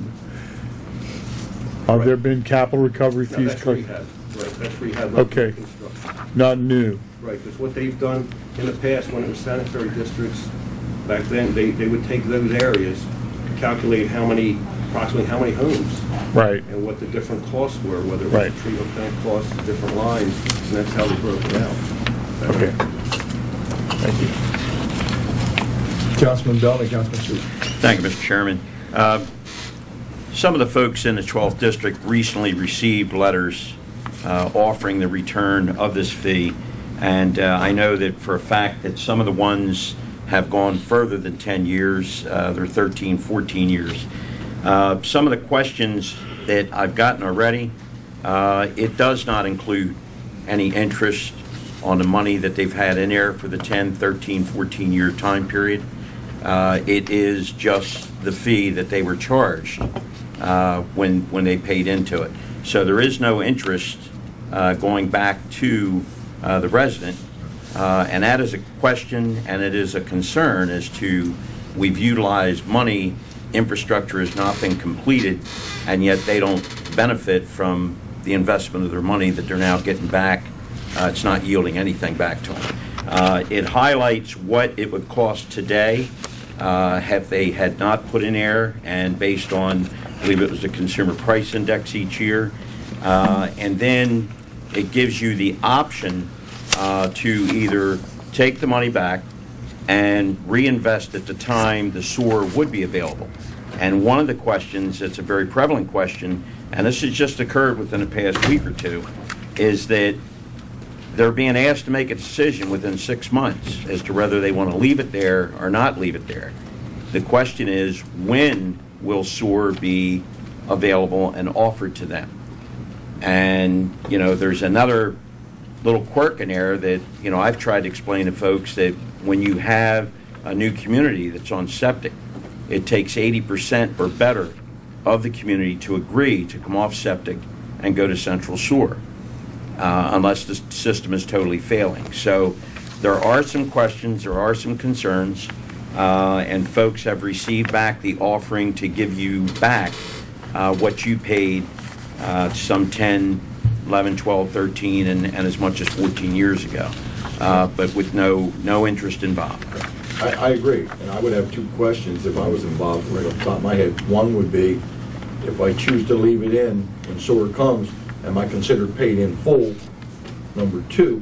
have Right. there been capital recovery No, fees? that's co- rehab, right, that's rehab. not Okay. construction. Not new. Right, because what they've done in the past, when it was sanitary districts, back then, they, they would take those areas, calculate how many approximately how many homes Right. and what the different costs were, whether it was Right. the treatment plant costs, the different lines, and that's how we broke it out. Okay. Thank you. Councilman Bell and Councilman Sue. Thank you, Mister Chairman. Uh, Some of the folks in the twelfth District recently received letters uh, offering the return of this fee, and uh, I know that for a fact that some of the ones have gone further than ten years. Uh, they're thirteen, fourteen years. Uh, Some of the questions that I've gotten already, uh, it does not include any interest on the money that they've had in there for the ten, thirteen, fourteen-year time period. Uh, It is just the fee that they were charged uh, when, when they paid into it. So there is no interest uh, going back to uh, the resident. Uh, And that is a question, and it is a concern as to, we've utilized money, infrastructure has not been completed, and yet they don't benefit from the investment of their money that they're now getting back. Uh, It's not yielding anything back to them. Uh, It highlights what it would cost today uh, if they had not put in air, and based on, I believe it was the Consumer Price Index each year. Uh, And then it gives you the option uh, to either take the money back and reinvest at the time the sewer would be available. And one of the questions, it's a very prevalent question, and this has just occurred within the past week or two, is that they're being asked to make a decision within six months as to whether they want to leave it there or not leave it there. The question is, when will sewer be available and offered to them? And, you know, there's another little quirk in there that, you know, I've tried to explain to folks that when you have a new community that's on septic, it takes eighty percent or better of the community to agree to come off septic and go to central sewer, uh, unless the system is totally failing. So there are some questions, there are some concerns, uh, and folks have received back the offering to give you back uh, what you paid uh, some ten, eleven, twelve, thirteen, and, and as much as fourteen years ago, uh, but with no, no interest involved. I, I agree, and I would have two questions if I was involved right off the top of my head. One would be, if I choose to leave it in when sewer comes, am I considered paid in full? Number two,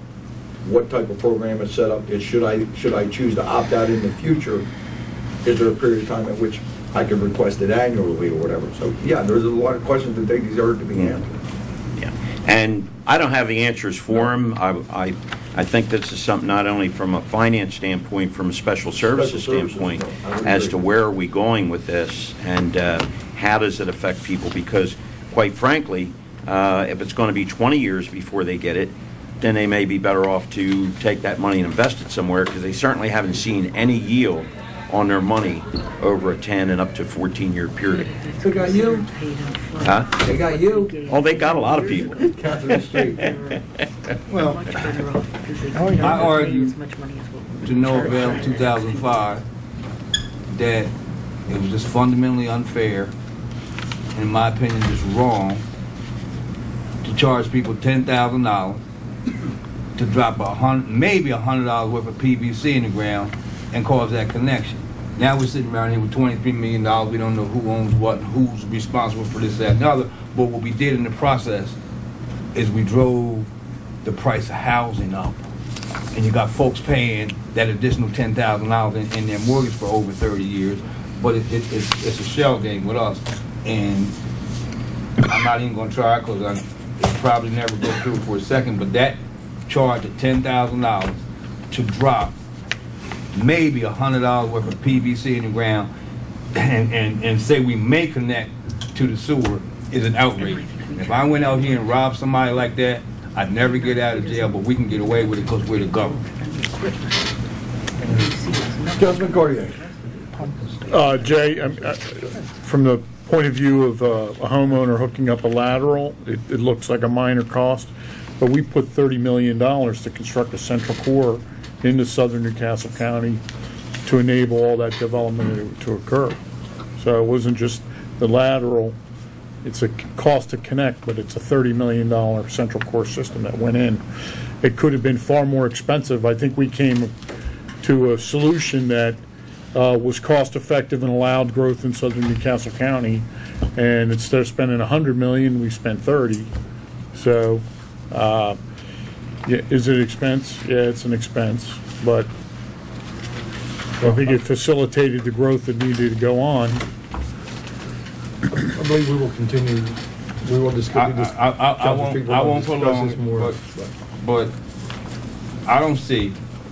what type of program is set up? Is should I should I choose to opt out in the future? Is there a period of time at which I can request it annually or whatever? So yeah, there's a lot of questions that they deserve to be answered. Yeah, and I don't have the answers for them. I, I, I think this is something not only from a finance standpoint, from a special services Special services, standpoint, no, I would as agree. to where are we going with this, and uh, how does it affect people? Because, quite frankly, uh, if it's going to be twenty years before they get it, then they may be better off to take that money and invest it somewhere, because they certainly haven't seen any yield on their money over a ten and up to fourteen year period. They got you. Huh? They got you. Oh, they got a lot of people. Well, I argued to no avail in two thousand five that it was just fundamentally unfair, and in my opinion, just wrong, to charge people ten thousand dollars to drop a hundred, maybe a hundred dollars worth of P V C in the ground and cause that connection. Now we're sitting around here with twenty-three million dollars. We don't know who owns what, who's responsible for this, that, and the other. But what we did in the process is we drove the price of housing up. And you got folks paying that additional ten thousand dollars in, in their mortgage for over thirty years. But it, it, it's, it's a shell game with us. And I'm not even going to try, because I it'll probably never go through for a second. But that charge of ten thousand dollars to drop maybe a hundred dollars worth of P V C in the ground and, and, and say we may connect to the sewer is an outrage. If I went out here and robbed somebody like that, I'd never get out of jail, but we can get away with it because we're the government. Councilman Cartier. Uh, Jay, um, uh, from the point of view of uh, a homeowner hooking up a lateral, it, it looks like a minor cost, but we put thirty million dollars to construct a central core into southern Newcastle County to enable all that development to, to occur. So it wasn't just the lateral, it's a cost to connect, but it's a thirty million dollars central core system that went in. It could have been far more expensive. I think we came to a solution that uh, was cost-effective and allowed growth in southern Newcastle County. And instead of spending a hundred million, we spent thirty. So, uh, yeah, is it expense? Yeah, it's an expense, but I think it facilitated the growth that needed to go on. I believe we will continue, we will discuss this. I, I, I won't, I won't prolong it, more. but, but I don't see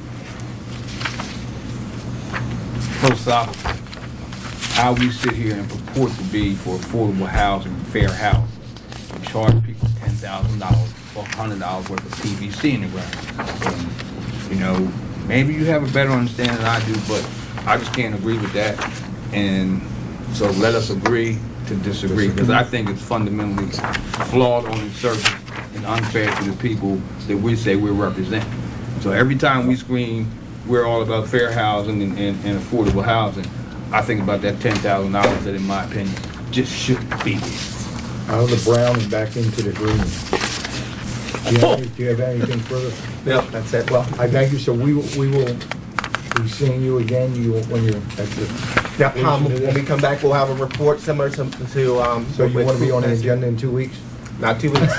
philosophically how we sit here and purport to be for affordable housing, fair housing, and charge people ten thousand dollars or a hundred dollars worth of P V C in the ground. And, you know, maybe you have a better understanding than I do, but I just can't agree with that. And so let us agree to disagree, because I think it's fundamentally flawed on its surface and unfair to the people that we say we represent. So every time we scream, we're all about fair housing and, and, and affordable housing, I think about that ten thousand dollars that, in my opinion, just shouldn't be there. Out of the brown and back into the green. Do you have, any- do you have anything further? No, that's it. Well, I thank you, so we will, we will be seeing you again, you, will- when you're at the... yeah, um, when we come back, we'll have a report similar to, to, um. So you with want to be on the food agenda in two weeks? Not two weeks.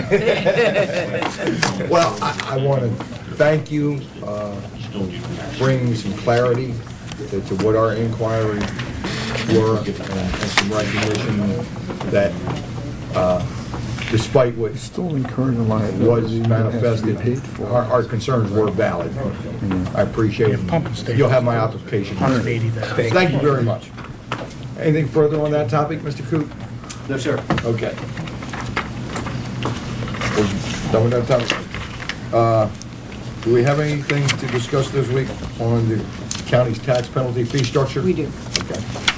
Well, I, I want to thank you, uh, for bringing some clarity to to what our inquiry were, and and some recognition that, uh, despite what Still incurring a liability. was manifested, our, our concerns were valid. I appreciate it. You'll have my application. one hundred eighty thousand. Thank you very much. Anything further on that topic, Mister Coop? No, sir. Okay. We're done with that topic. Uh, Do we have anything to discuss this week on the county's tax penalty fee structure? We do. Okay.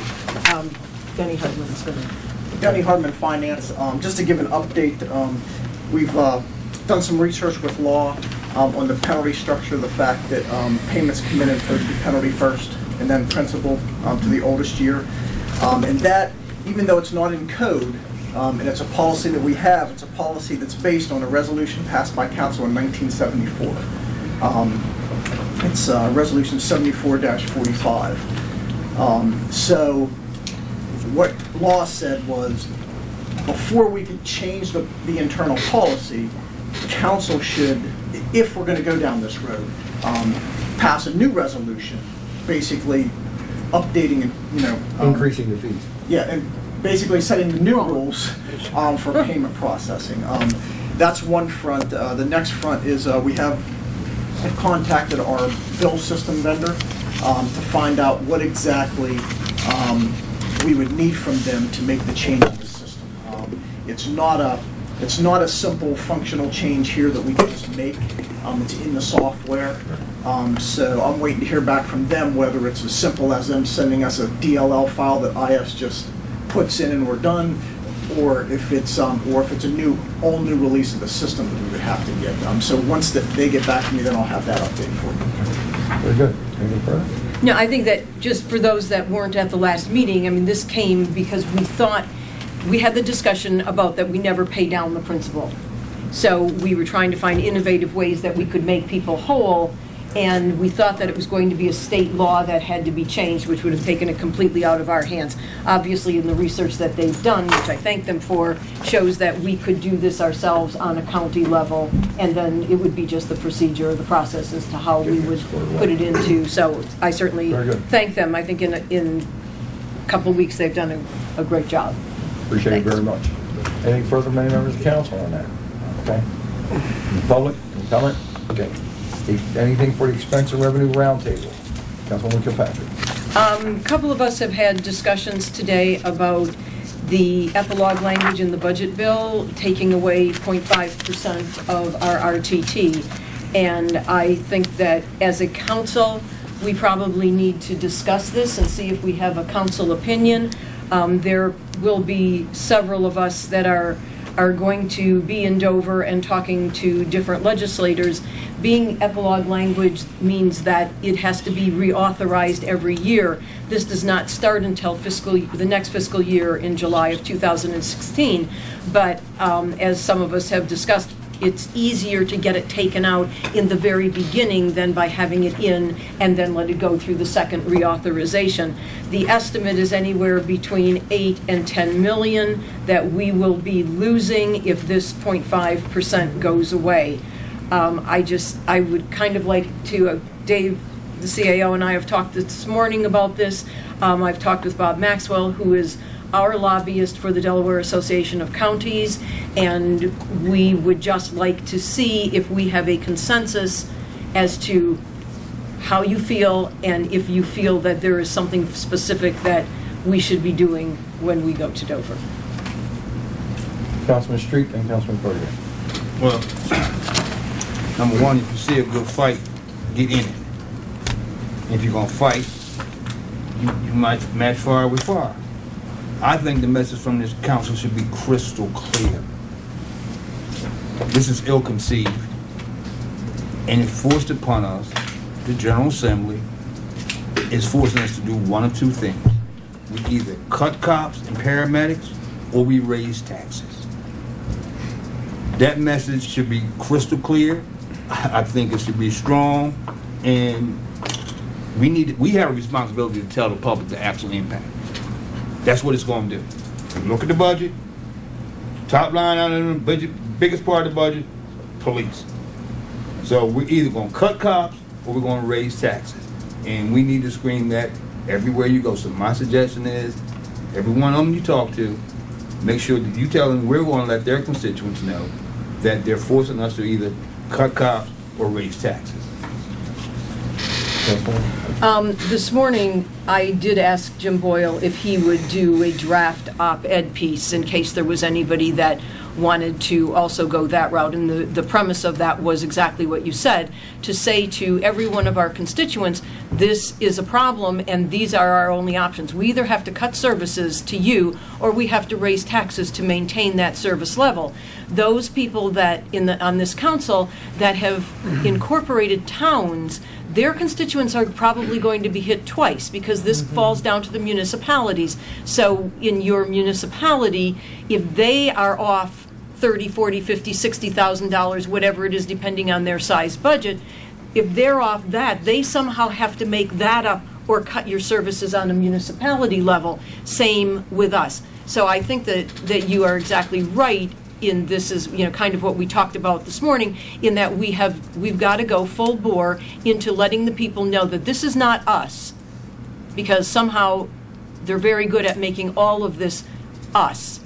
Um, Denny Hudman's going to. Denny Hardman Finance, um, just to give an update, um, we've uh, done some research with law um, on the penalty structure, the fact that um, payments committed supposed to be penalty first and then principal um, to the oldest year. Um, and that, even though it's not in code, um, and it's a policy that we have, it's a policy that's based on a resolution passed by council in nineteen seventy-four. Um, it's uh, resolution seventy-four dash forty-five. Um, so what law said was, before we could change the, the internal policy, council should, if we're going to go down this road, um, pass a new resolution, basically updating and, you know, um, Increasing the fees. yeah, and basically setting the new rules um, for payment processing. Um, that's one front. Uh, the next front is uh, we have, have contacted our bill system vendor um, to find out what exactly um, we would need from them to make the change in the system. Um, it's not a it's not a simple functional change here that we can just make. Um, it's in the software. Um, so I'm waiting to hear back from them whether it's as simple as them sending us a D L L file that I S just puts in and we're done, or if it's um, or if it's a new all new release of the system that we would have to get. Um, so once that they get back to me, then I'll have that update for you. Very good. Anything further? No, I think that just for those that weren't at the last meeting, I mean, this came because we thought, we had the discussion about that we never pay down the principal. So we were trying to find innovative ways that we could make people whole, and we thought that it was going to be a state law that had to be changed, which would have taken it completely out of our hands. Obviously, in the research that they've done, which I thank them for, shows that we could do this ourselves on a county level, and then it would be just the procedure, the process as to how we would put it into. So I certainly thank them. I think in a, in a couple of weeks, they've done a, a great job. Appreciate it very much. Anything further from any members of the council on that? Okay. Public, any comment? Okay. Anything for the expense and revenue roundtable? Councilwoman Kilpatrick. Um, a couple of us have had discussions today about the epilogue language in the budget bill, taking away zero point five percent of our R T T. And I think that as a council, we probably need to discuss this and see if we have a council opinion. Um, there will be several of us that are are going to be in Dover and talking to different legislators. Being epilogue language means that it has to be reauthorized every year. This does not start until fiscal the next fiscal year in July of two thousand sixteen. But um, as some of us have discussed, it's easier to get it taken out in the very beginning than by having it in and then let it go through the second reauthorization. The estimate is anywhere between eight and ten million that we will be losing if this zero point five percent goes away. Um, I just, I would kind of like to, uh, Dave, the C A O, and I have talked this morning about this. Um, I've talked with Bob Maxwell, who is our lobbyist for the Delaware Association of Counties, and we would just like to see if we have a consensus as to how you feel and if you feel that there is something specific that we should be doing when we go to Dover. Councilman Street and Councilman Carter. Well, number one, if you see a good fight, get in it. If you're gonna fight, you, you might match fire with fire. I think the message from this council should be crystal clear. This is ill-conceived, and it's forced upon us. The General Assembly is forcing us to do one of two things. We either cut cops and paramedics, or we raise taxes. That message should be crystal clear. I think it should be strong, and we need, we have a responsibility to tell the public the actual impact. That's what it's going to do. Look at the budget. Top line out of the budget, biggest part of the budget, police. So we're either going to cut cops or we're going to raise taxes. And we need to scream that everywhere you go. So my suggestion is, every one of them you talk to, make sure that you tell them we're going to let their constituents know that they're forcing us to either cut cops or raise taxes. Um, this morning, I did ask Jim Boyle if he would do a draft op-ed piece in case there was anybody that wanted to also go that route. And the, the premise of that was exactly what you said, to say to every one of our constituents, this is a problem and these are our only options. We either have to cut services to you or we have to raise taxes to maintain that service level. Those people that in the, on this council that have incorporated towns, their constituents are probably going to be hit twice because this mm-hmm. falls down to the municipalities. So in your municipality, if they are off thirty, forty, fifty, sixty thousand dollars, whatever it is, depending on their size budget, if they're off that, they somehow have to make that up or cut your services on a municipality level. Same with us. So I think that, that you are exactly right in this is, you know, kind of what we talked about this morning, in that we have, we've got to go full bore into letting the people know that this is not us, because somehow they're very good at making all of this us.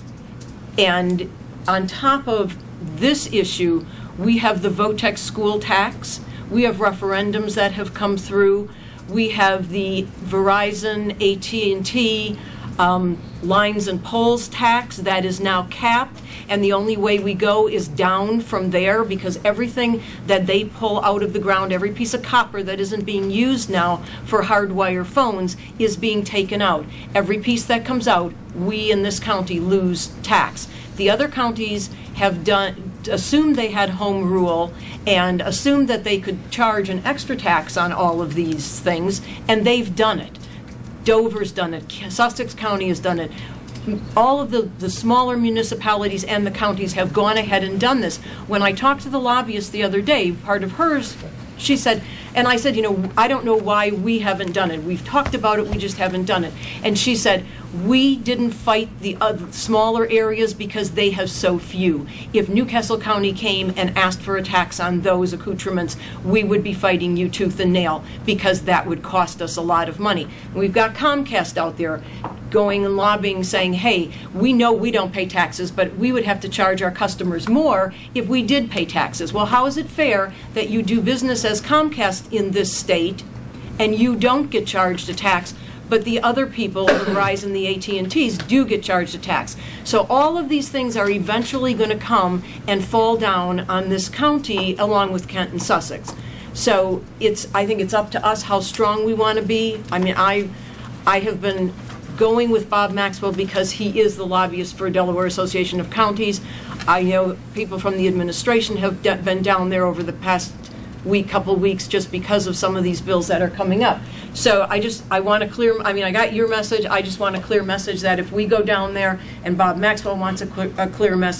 And on top of this issue, we have the Votex school tax, we have referendums that have come through, we have the Verizon, A T and T, um, lines and poles tax that is now capped, and the only way we go is down from there, because everything that they pull out of the ground, every piece of copper that isn't being used now for hardwire phones is being taken out. Every piece that comes out, we in this county lose tax. The other counties have done, assumed they had home rule and assumed that they could charge an extra tax on all of these things, and they've done it. Dover's done it, Sussex County has done it. All of the, the smaller municipalities and the counties have gone ahead and done this. When I talked to the lobbyist the other day, part of hers, she said, and I said, you know, I don't know why we haven't done it. We've talked about it, we just haven't done it. And she said, we didn't fight the other smaller areas because they have so few. If Newcastle County came and asked for a tax on those accoutrements, we would be fighting you tooth and nail, because that would cost us a lot of money. And we've got Comcast out there going and lobbying, saying, hey, we know we don't pay taxes, but we would have to charge our customers more if we did pay taxes. Well, how is it fair that you do business as Comcast in this state and you don't get charged a tax, but the other people, the Verizon, the A T and T's, do get charged a tax? So all of these things are eventually going to come and fall down on this county along with Kent and Sussex. So it's, I think it's up to us how strong we want to be. I mean, I, I have been going with Bob Maxwell because he is the lobbyist for Delaware Association of Counties. I know people from the administration have de- been down there over the past week, couple weeks, just because of some of these bills that are coming up. So I just, I want to clear, I mean, I got your message, I just want a clear message that if we go down there and Bob Maxwell wants a, clear, a clear message,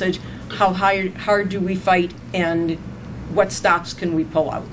how hard, hard do we fight, and what stops can we pull out?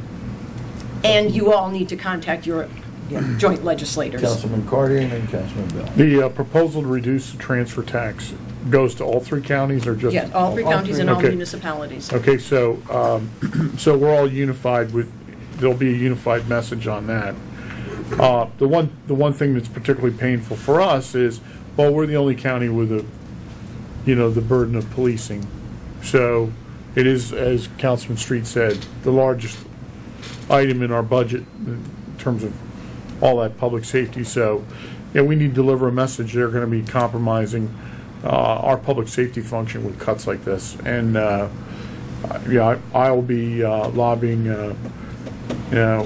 And you all need to contact your joint legislators. Councilman Cardy and then Councilman Bell. The uh, proposal to reduce the transfer tax goes to all three counties or just? Yes, all three counties and all Okay. municipalities. Okay, so, um, so we're all unified with, there'll be a unified message on that. Uh, the one, the one thing that's particularly painful for us is, well, we're the only county with the, you know, the burden of policing. So it is, as Councilman Street said, the largest item in our budget in terms of all that public safety. So, yeah, we need to deliver a message. They're going to be compromising uh, our public safety function with cuts like this. And, uh, yeah, I, I will be uh, lobbying, uh, you know,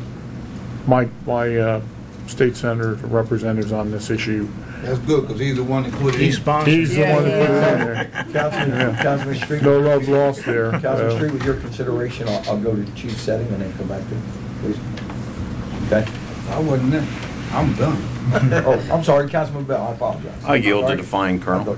my, my uh, state senator representatives on this issue. That's good, because he's the one that put it in. He's He's the one that put it in there. Councilman, Yeah. Councilman Street. No love lost there. Councilman Uh, Street, with your consideration, I'll, I'll go to the chief setting and then come back to you, please. Okay? I wasn't there. I'm done. Oh, I'm sorry, Councilman Bell, I apologize. I yield to Sorry. the fine colonel.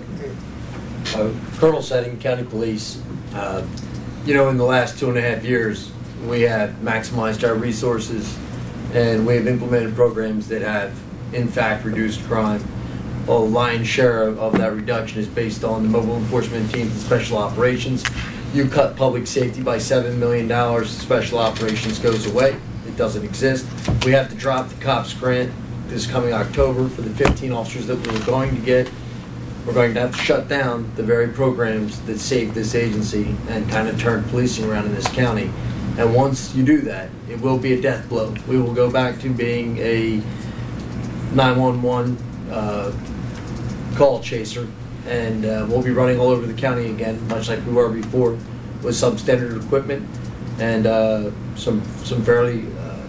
Uh, Colonel Setting, County Police. Uh, You know, in the last two and a half years, we have maximized our resources and we have implemented programs that have, in fact, reduced crime. A lion's share of, of that reduction is based on the mobile enforcement teams and special operations. You cut public safety by seven million dollars, special operations goes away. It doesn't exist. We have to drop the COPS grant this coming October for the fifteen officers that we were going to get. We're going to have to shut down the very programs that saved this agency and kind of turned policing around in this county. And once you do that, it will be a death blow. We will go back to being a nine one one uh, call chaser, and uh, we'll be running all over the county again, much like we were before, with substandard equipment and uh, some some fairly uh,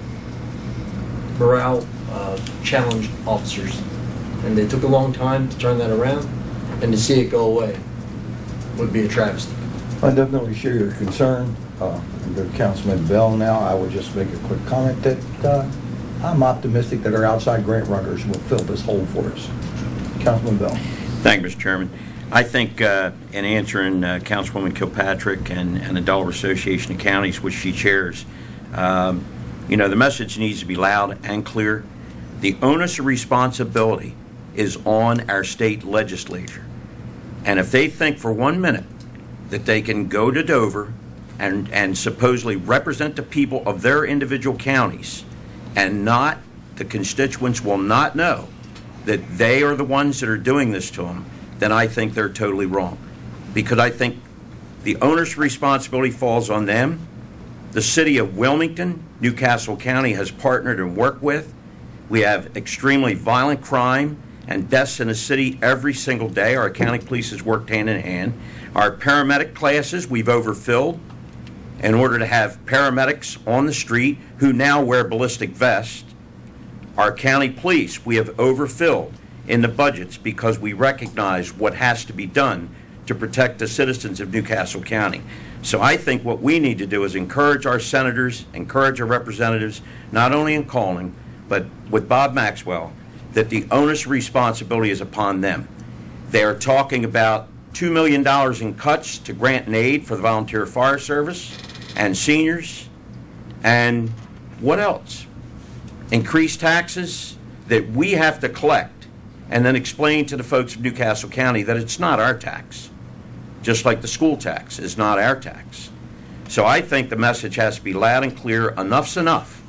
morale uh, challenged officers. And they took a long time to turn that around, and to see it go away would be a travesty. I definitely share your concern. Uh, I'm going to Councilman Bell now. I would just make a quick comment that uh, I'm optimistic that our outside grant writers will fill this hole for us. Councilman Bell. Thank you, Mister Chairman. I think uh, in answering uh, Councilwoman Kilpatrick and, and the Delaware Association of Counties, which she chairs, um, you know, the message needs to be loud and clear. The onus of responsibility is on our state legislature. And if they think for one minute that they can go to Dover and, and supposedly represent the people of their individual counties and not, the constituents will not know that they are the ones that are doing this to them, then I think they're totally wrong. Because I think the owner's responsibility falls on them. The city of Wilmington, Newcastle County has partnered and worked with. We have extremely violent crime and deaths in the city every single day. Our county police has worked hand in hand. Our paramedic classes, we've overfilled in order to have paramedics on the street who now wear ballistic vests. Our county police, we have overfilled in the budgets because we recognize what has to be done to protect the citizens of Newcastle County. So I think what we need to do is encourage our senators, encourage our representatives, not only in calling, but with Bob Maxwell, that the onus responsibility is upon them. They are talking about two million dollars in cuts to grant and aid for the volunteer fire service and seniors. And what else? Increased taxes that we have to collect and then explain to the folks of Newcastle County that it's not our tax, just like the school tax is not our tax. So I think the message has to be loud and clear. Enough's enough.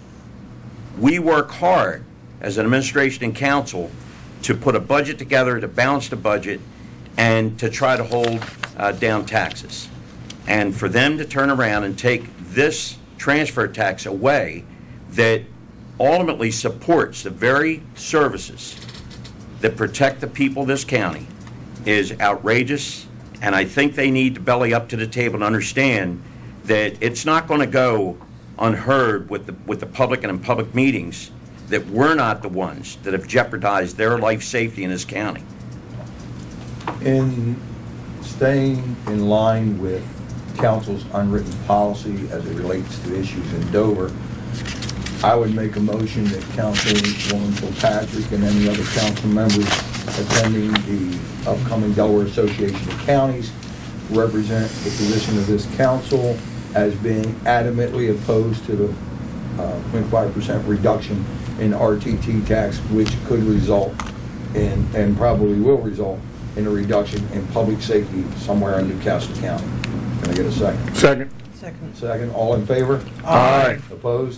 We work hard as an administration and council to put a budget together, to balance the budget, and to try to hold uh, down taxes. And for them to turn around and take this transfer tax away that ultimately supports the very services that protect the people of this county is outrageous. And I think they need to belly up to the table and understand that it's not going to go unheard with the, with the public and in public meetings that we're not the ones that have jeopardized their life safety in this county. In staying in line with council's unwritten policy as it relates to issues in Dover, I would make a motion that Councilwoman Kilpatrick and any other council members attending the upcoming Delaware Association of Counties represent the position of this council as being adamantly opposed to the uh, twenty-five percent reduction in R T T tax, which could result in, and probably will result in a reduction in public safety somewhere in Newcastle County. Can I get a second? Second. Second. Second, all in favor? Aye. Opposed?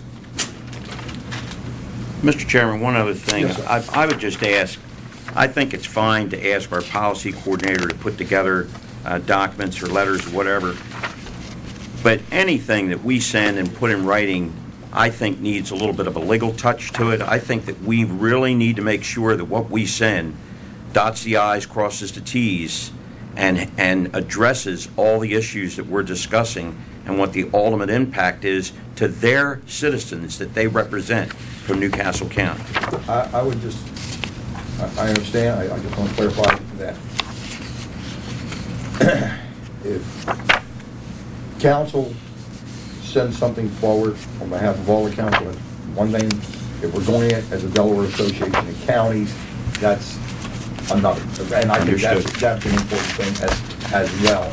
Mister Chairman, one other thing. Yes, sir. I I would just ask, I think it's fine to ask our policy coordinator to put together uh, documents or letters or whatever, but anything that we send and put in writing, I think needs a little bit of a legal touch to it. I think that we really need to make sure that what we send dots the i's, crosses the t's, and, and addresses all the issues that we're discussing and what the ultimate impact is to their citizens that they represent from Newcastle County. I, I would just, I, I understand, I, I just want to clarify that. If council sends something forward on behalf of all the council, one thing, if we're doing it as a Delaware Association of Counties, that's another. And I think that's, that's an important thing as, as well.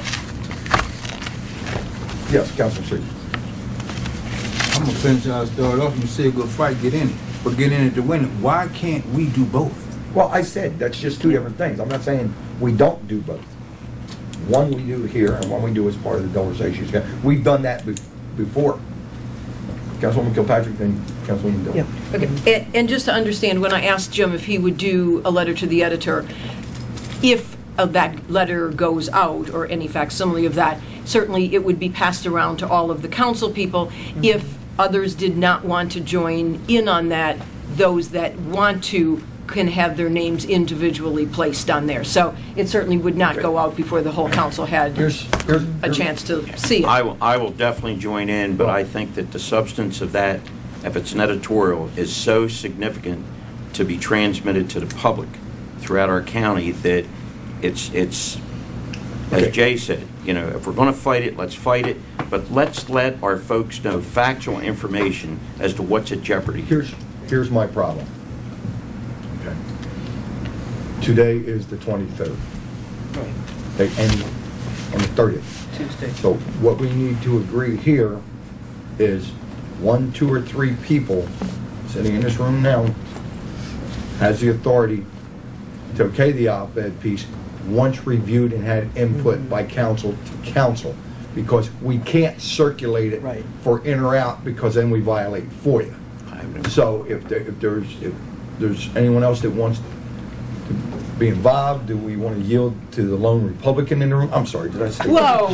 Yes, Councilman Street. I'm gonna finish how I started off. You say go fight, get in it, but get in it to win it. Why can't we do both? Well, I said, that's just two different things. I'm not saying we don't do both. One we do here, and one we do as part of the Delaware Association. We've done that be- before. Councilwoman Kilpatrick, then Councilwoman Dillon. Yeah. Okay. And, and just to understand, when I asked Jim if he would do a letter to the editor, if uh, that letter goes out, or any facsimile of that, certainly it would be passed around to all of the council people. Mm-hmm. If others did not want to join in on that, those that want to can have their names individually placed on there. So it certainly would not go out before the whole council had here's, here's, a chance to see it. I will, I will definitely join in, but I think that the substance of that, if it's an editorial, is so significant to be transmitted to the public throughout our county that it's, it's, as Jay said, you know, if we're going to fight it, let's fight it, but let's let our folks know factual information as to what's at jeopardy. Here's, here's my problem. Okay. Today is the twenty-third. Right. They end on the thirtieth. Tuesday. So what we need to agree here is one, two, or three people sitting in this room now has the authority to okay the op-ed piece once reviewed and had input mm-hmm. by council to council, because we can't circulate it right. for in or out, because then we violate FOIA. So if, there, if there's if there's anyone else that wants to be involved, do we want to yield to the lone Republican in the room? I'm sorry, did I say? Whoa,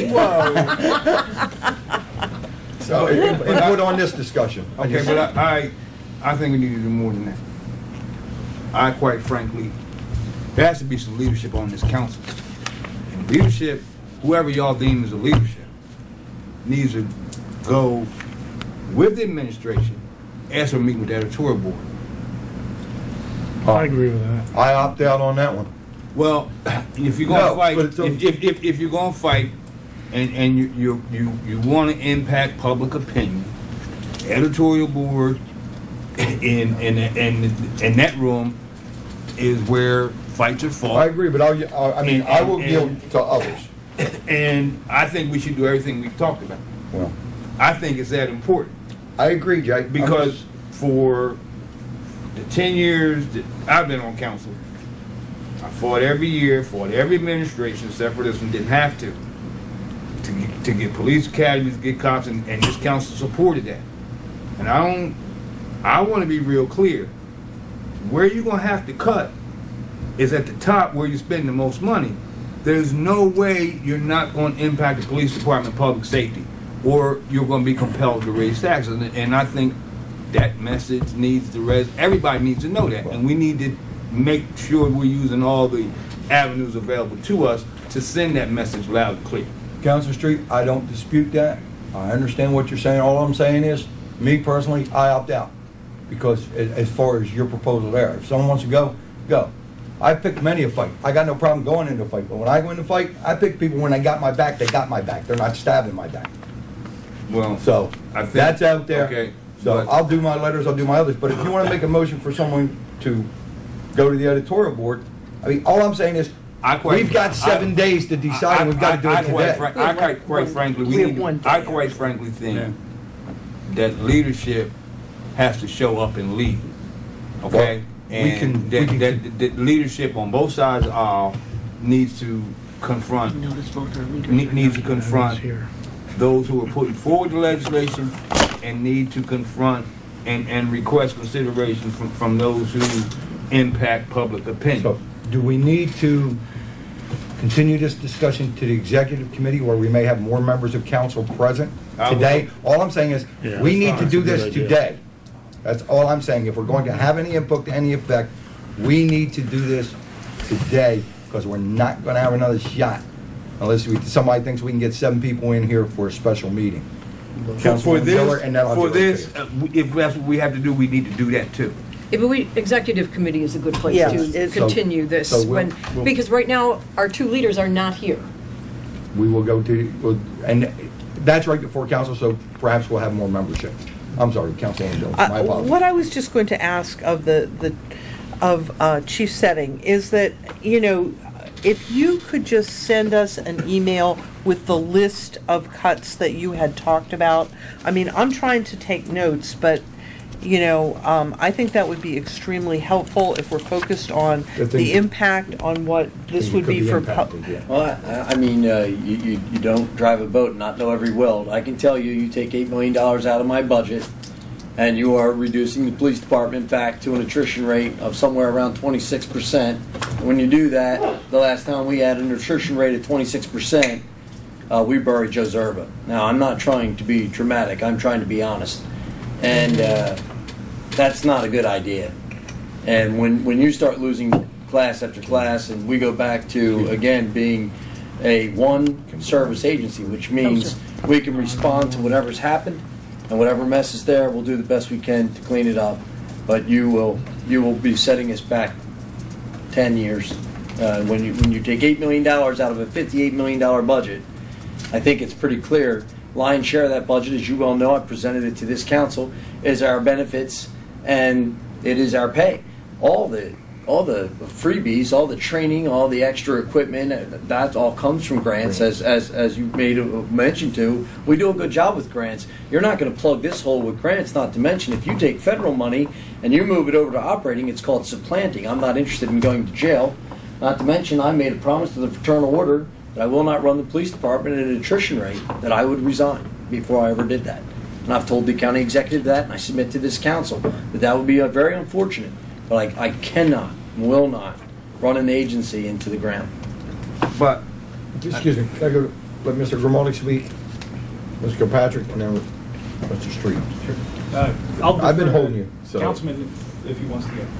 whoa. So input on this discussion. Okay, just, but I, I, I think we need to do more than that. I quite frankly, there has to be some leadership on this council. And leadership, whoever y'all deem as a leadership, needs to go with the administration, ask for a meeting with the editorial board. I agree with that. I opt out on that one. Well, if you're gonna No, fight, but it's a- if, if, if, if you're gonna fight, and, and you, you, you, you wanna impact public opinion, editorial board in, in, in, in that room is where fights are fought. I agree, but I'll, I I mean, And- I will and- yield to others. And I think we should do everything we've talked about. Well, I think it's that important. I agree, Jay. I'm Because just- for the ten years that I've been on council, I fought every year, fought every administration, except for this one, didn't have to, to get, to get police academies, to get cops, and, and this council supported that. And I don't, I want to be real clear. Where you're going to have to cut is at the top where you spend the most money. There's no way you're not going to impact the police department, public safety, or you're going to be compelled to raise taxes. And, and I think that message needs to res. Everybody needs to know that, and we need to make sure we're using all the avenues available to us to send that message loud and clear. Council Street, I don't dispute that. I understand what you're saying. All I'm saying is, me personally, I opt out. Because a- as far as your proposal there, if someone wants to go, go. I picked many a fight. I got no problem going into a fight. But when I go into a fight, I pick people when they got my back, they got my back. They're not stabbing my back. Well, So, I think, that's out there. Okay, So but- I'll do my letters, I'll do my others. But if you want to make a motion for someone to go to the editorial board, I mean, all I'm saying is, I quite- We've got seven I- days to decide, and we've got to do I- I- it I quite today. fran- I quite, quite frankly, we We have need, to- one day. I quite frankly think that leadership has to show up and lead, okay? Well, we can- And we that, can- that, that leadership on both sides of the aisle needs to confront, ne- needs to confront those who are putting forward the legislation and need to confront and, and request consideration from, from those who impact public opinion. So, do we need to continue this discussion to the executive committee where we may have more members of council present I would- today? All I'm saying is, Yeah, we need to that's do a good this idea. today. That's all I'm saying. If we're going to have any input to any effect, we need to do this today, because we're not gonna have another shot unless we, somebody thinks we can get seven people in here for a special meeting. For, for Councilman Miller, this, and then I'll for do it this, uh, we- if that's what we have to do, we need to do that too. Yeah, but we, executive committee is a good place Yes, to it's- continue this, so we'll- when, we'll- because right now, our two leaders are not here. We will go to, we'll- and that's right before council, so perhaps we'll have more membership. I'm sorry, Councilman Jones, my Uh, apologies. What I was just going to ask of the, the, of uh, Chief Setting is that, you know, if you could just send us an email with the list of cuts that you had talked about. I mean, I'm trying to take notes, but, you know, um, I think that would be extremely helpful if we're focused on The thing- the impact on what this It would could be for. pub- impacted, yeah. Well, I, I mean, uh, you, you, you don't drive a boat and not know every weld. I can tell you, you take eight million dollars out of my budget, and you are reducing the police department back to an attrition rate of somewhere around twenty-six percent. When you do that, the last time we had an attrition rate of twenty-six percent, uh, we buried Joe Zerba. Now, I'm not trying to be dramatic. I'm trying to be honest. And uh, that's not a good idea. And when, when you start losing class after class, and we go back to, again, being a one-service agency, which means we can respond to whatever's happened, and whatever mess is there, we'll do the best we can to clean it up. But you will, you will be setting us back ten years. Uh, when you, when you take eight million dollars out of a fifty-eight million dollars budget, I think it's pretty clear. Lion's share of that budget, as you well know, I've presented it to this council, is our benefits and it is our pay. All the all the freebies, all the training, all the extra equipment, that all comes from grants, as as, as you made a mention to. We do a good job with grants. You're not going to plug this hole with grants, not to mention if you take federal money and you move it over to operating, it's called supplanting. I'm not interested in going to jail. Not to mention, I made a promise to the Fraternal Order that I will not run the police department at an attrition rate, that I would resign before I ever did that. And I've told the county executive that, and I submit to this council that that would be a very unfortunate. But I, I cannot, will not, run an agency into the ground. But, Excuse me, can I go, let Mister Grimaldi speak, Mister Kilpatrick, and then Mister Street. Uh, I'll I've been defer to holding you, so. Councilman, if- if he wants to go.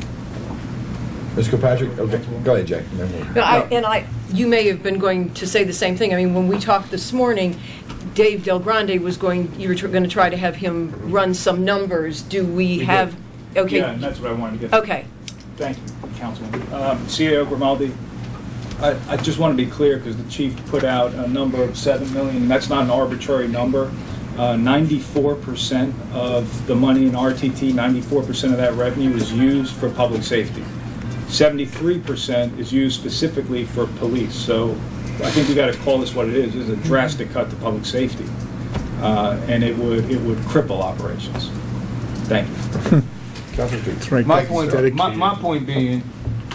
Mister Kilpatrick, okay, go ahead, Jay. and then we'll- No, I, and I, you may have been going to say the same thing. I mean, when we talked this morning, Dave Del Grande was going, you were tr- going to try to have him run some numbers. Do we We have, did. okay. Yeah, and that's what I wanted to get. Okay. Thank you, Councilman. Um, C A O Grimaldi, I, I just want to be clear, because the chief put out a number of seven million, and that's not an arbitrary number. Uh, ninety-four percent of the money in R T T, ninety-four percent of that revenue is used for public safety. seventy-three percent is used specifically for police. So I think we got to call this what it is. It's a drastic cut to public safety, uh, and it would it would cripple operations. Thank you. my point, my, my point being,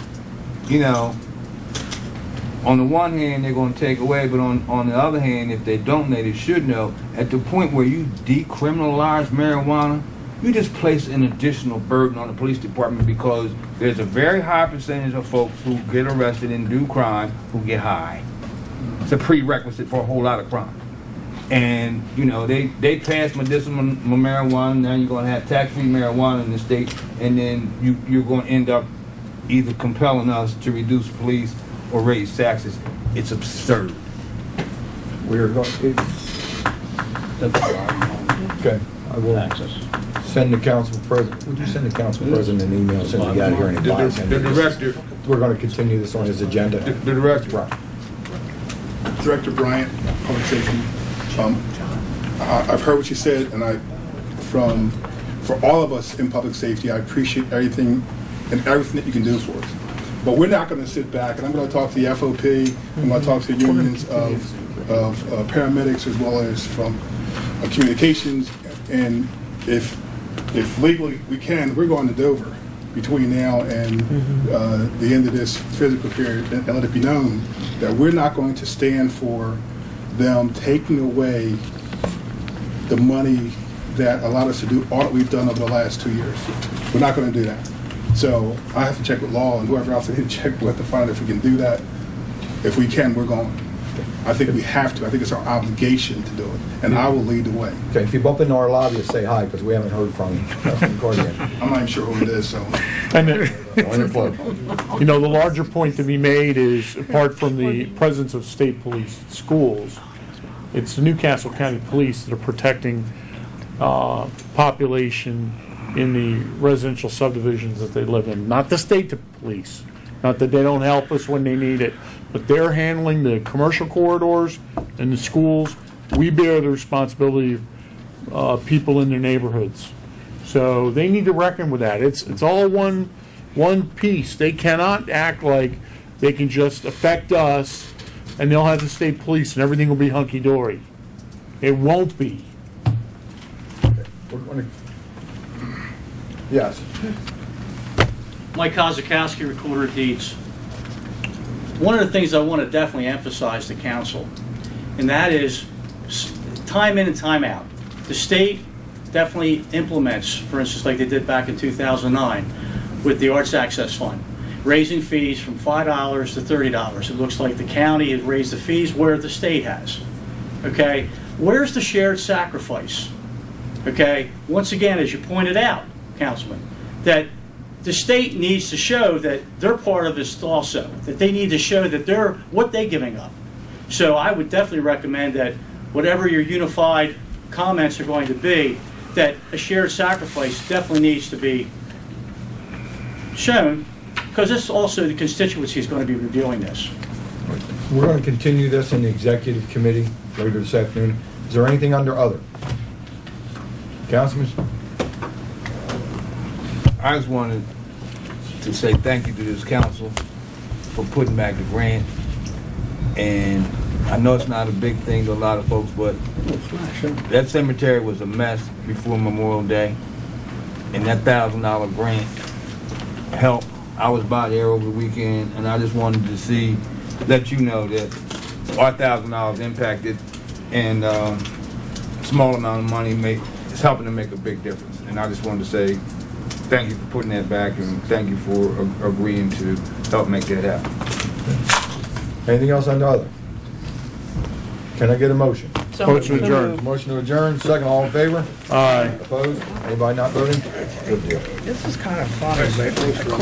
you know, on the one hand, they're going to take away, but on, on the other hand, if they don't, they should know, at the point where you decriminalize marijuana, you just place an additional burden on the police department, because there's a very high percentage of folks who get arrested and do crime who get high. It's a prerequisite for a whole lot of crime. And, you know, they, they pass medicinal marijuana, now you're going to have tax-free marijuana in the state, and then you, you're going to end up either compelling us to reduce police or raise taxes. It's absurd. We're going, okay, I will send the council president, would you send the council president an email, since we got here and The- advise the- him? the director- We're going to continue this on his agenda. The, the director. Right. Director Bryant, Public Safety. Um, I- I've heard what you said, and I, from, for all of us in public safety, I appreciate everything and everything that you can do for us. But we're not going to sit back, and I'm going to talk to the F O P, I'm going to talk to the unions of, of uh, paramedics as well as from uh, communications, and if, if legally we can, we're going to Dover between now and uh, the end of this physical period, and let it be known that we're not going to stand for them taking away the money that allowed us to do all that we've done over the last two years. We're not going to do that. So I have to check with law and whoever else I need to check with to find out if we can do that. If we can, we're going. I think we have to. I think it's our obligation to do it, and I will lead the way. Okay, if you bump into our lobbyist, say hi, because we haven't heard from from Cordian. I'm not even sure who it is, so. And then, you know, the larger point to be made is, apart from the presence of state police schools, it's the Newcastle County Police that are protecting uh, population in the residential subdivisions that they live in, not the state police. Not that they don't help us when they need it, but they're handling the commercial corridors and the schools. We bear the responsibility of uh, people in their neighborhoods. So they need to reckon with that. It's it's all one one piece. They cannot act like they can just affect us and they'll have the state police and everything will be hunky-dory. It won't be. Yes. Mike Kozakowski, Recorder of Deeds. One of the things I want to definitely emphasize to council, and that is time in and time out. The state definitely implements, for instance, like they did back in two thousand nine with the Arts Access Fund, raising fees from five dollars to thirty dollars. It looks like the county has raised the fees where the state has. Okay, where's the shared sacrifice? Okay, once again, as you pointed out, Councilman, that the state needs to show that they're part of this also, that they need to show that they're, what they're giving up. So I would definitely recommend that whatever your unified comments are going to be, that a shared sacrifice definitely needs to be shown, because this also, the constituency is going to be reviewing this. We're going to continue this in the executive committee later this afternoon. Is there anything under other? Councilman? I just wanted to say thank you to this council for putting back the grant. And I know it's not a big thing to a lot of folks, but that cemetery was a mess before Memorial Day. And that thousand dollar grant helped. I was by there over the weekend, and I just wanted to see, let you know that our thousand dollars impacted, and um, small amount of money make, it's helping to make a big difference. And I just wanted to say thank you for putting that back, and thank you for ag- agreeing to help make that happen. Anything else under other? Can I get a motion? So Motion to adjourn. Motion to adjourn, second, all in favor? Aye. Opposed? Anybody not voting? Good deal. This is kind of funny, but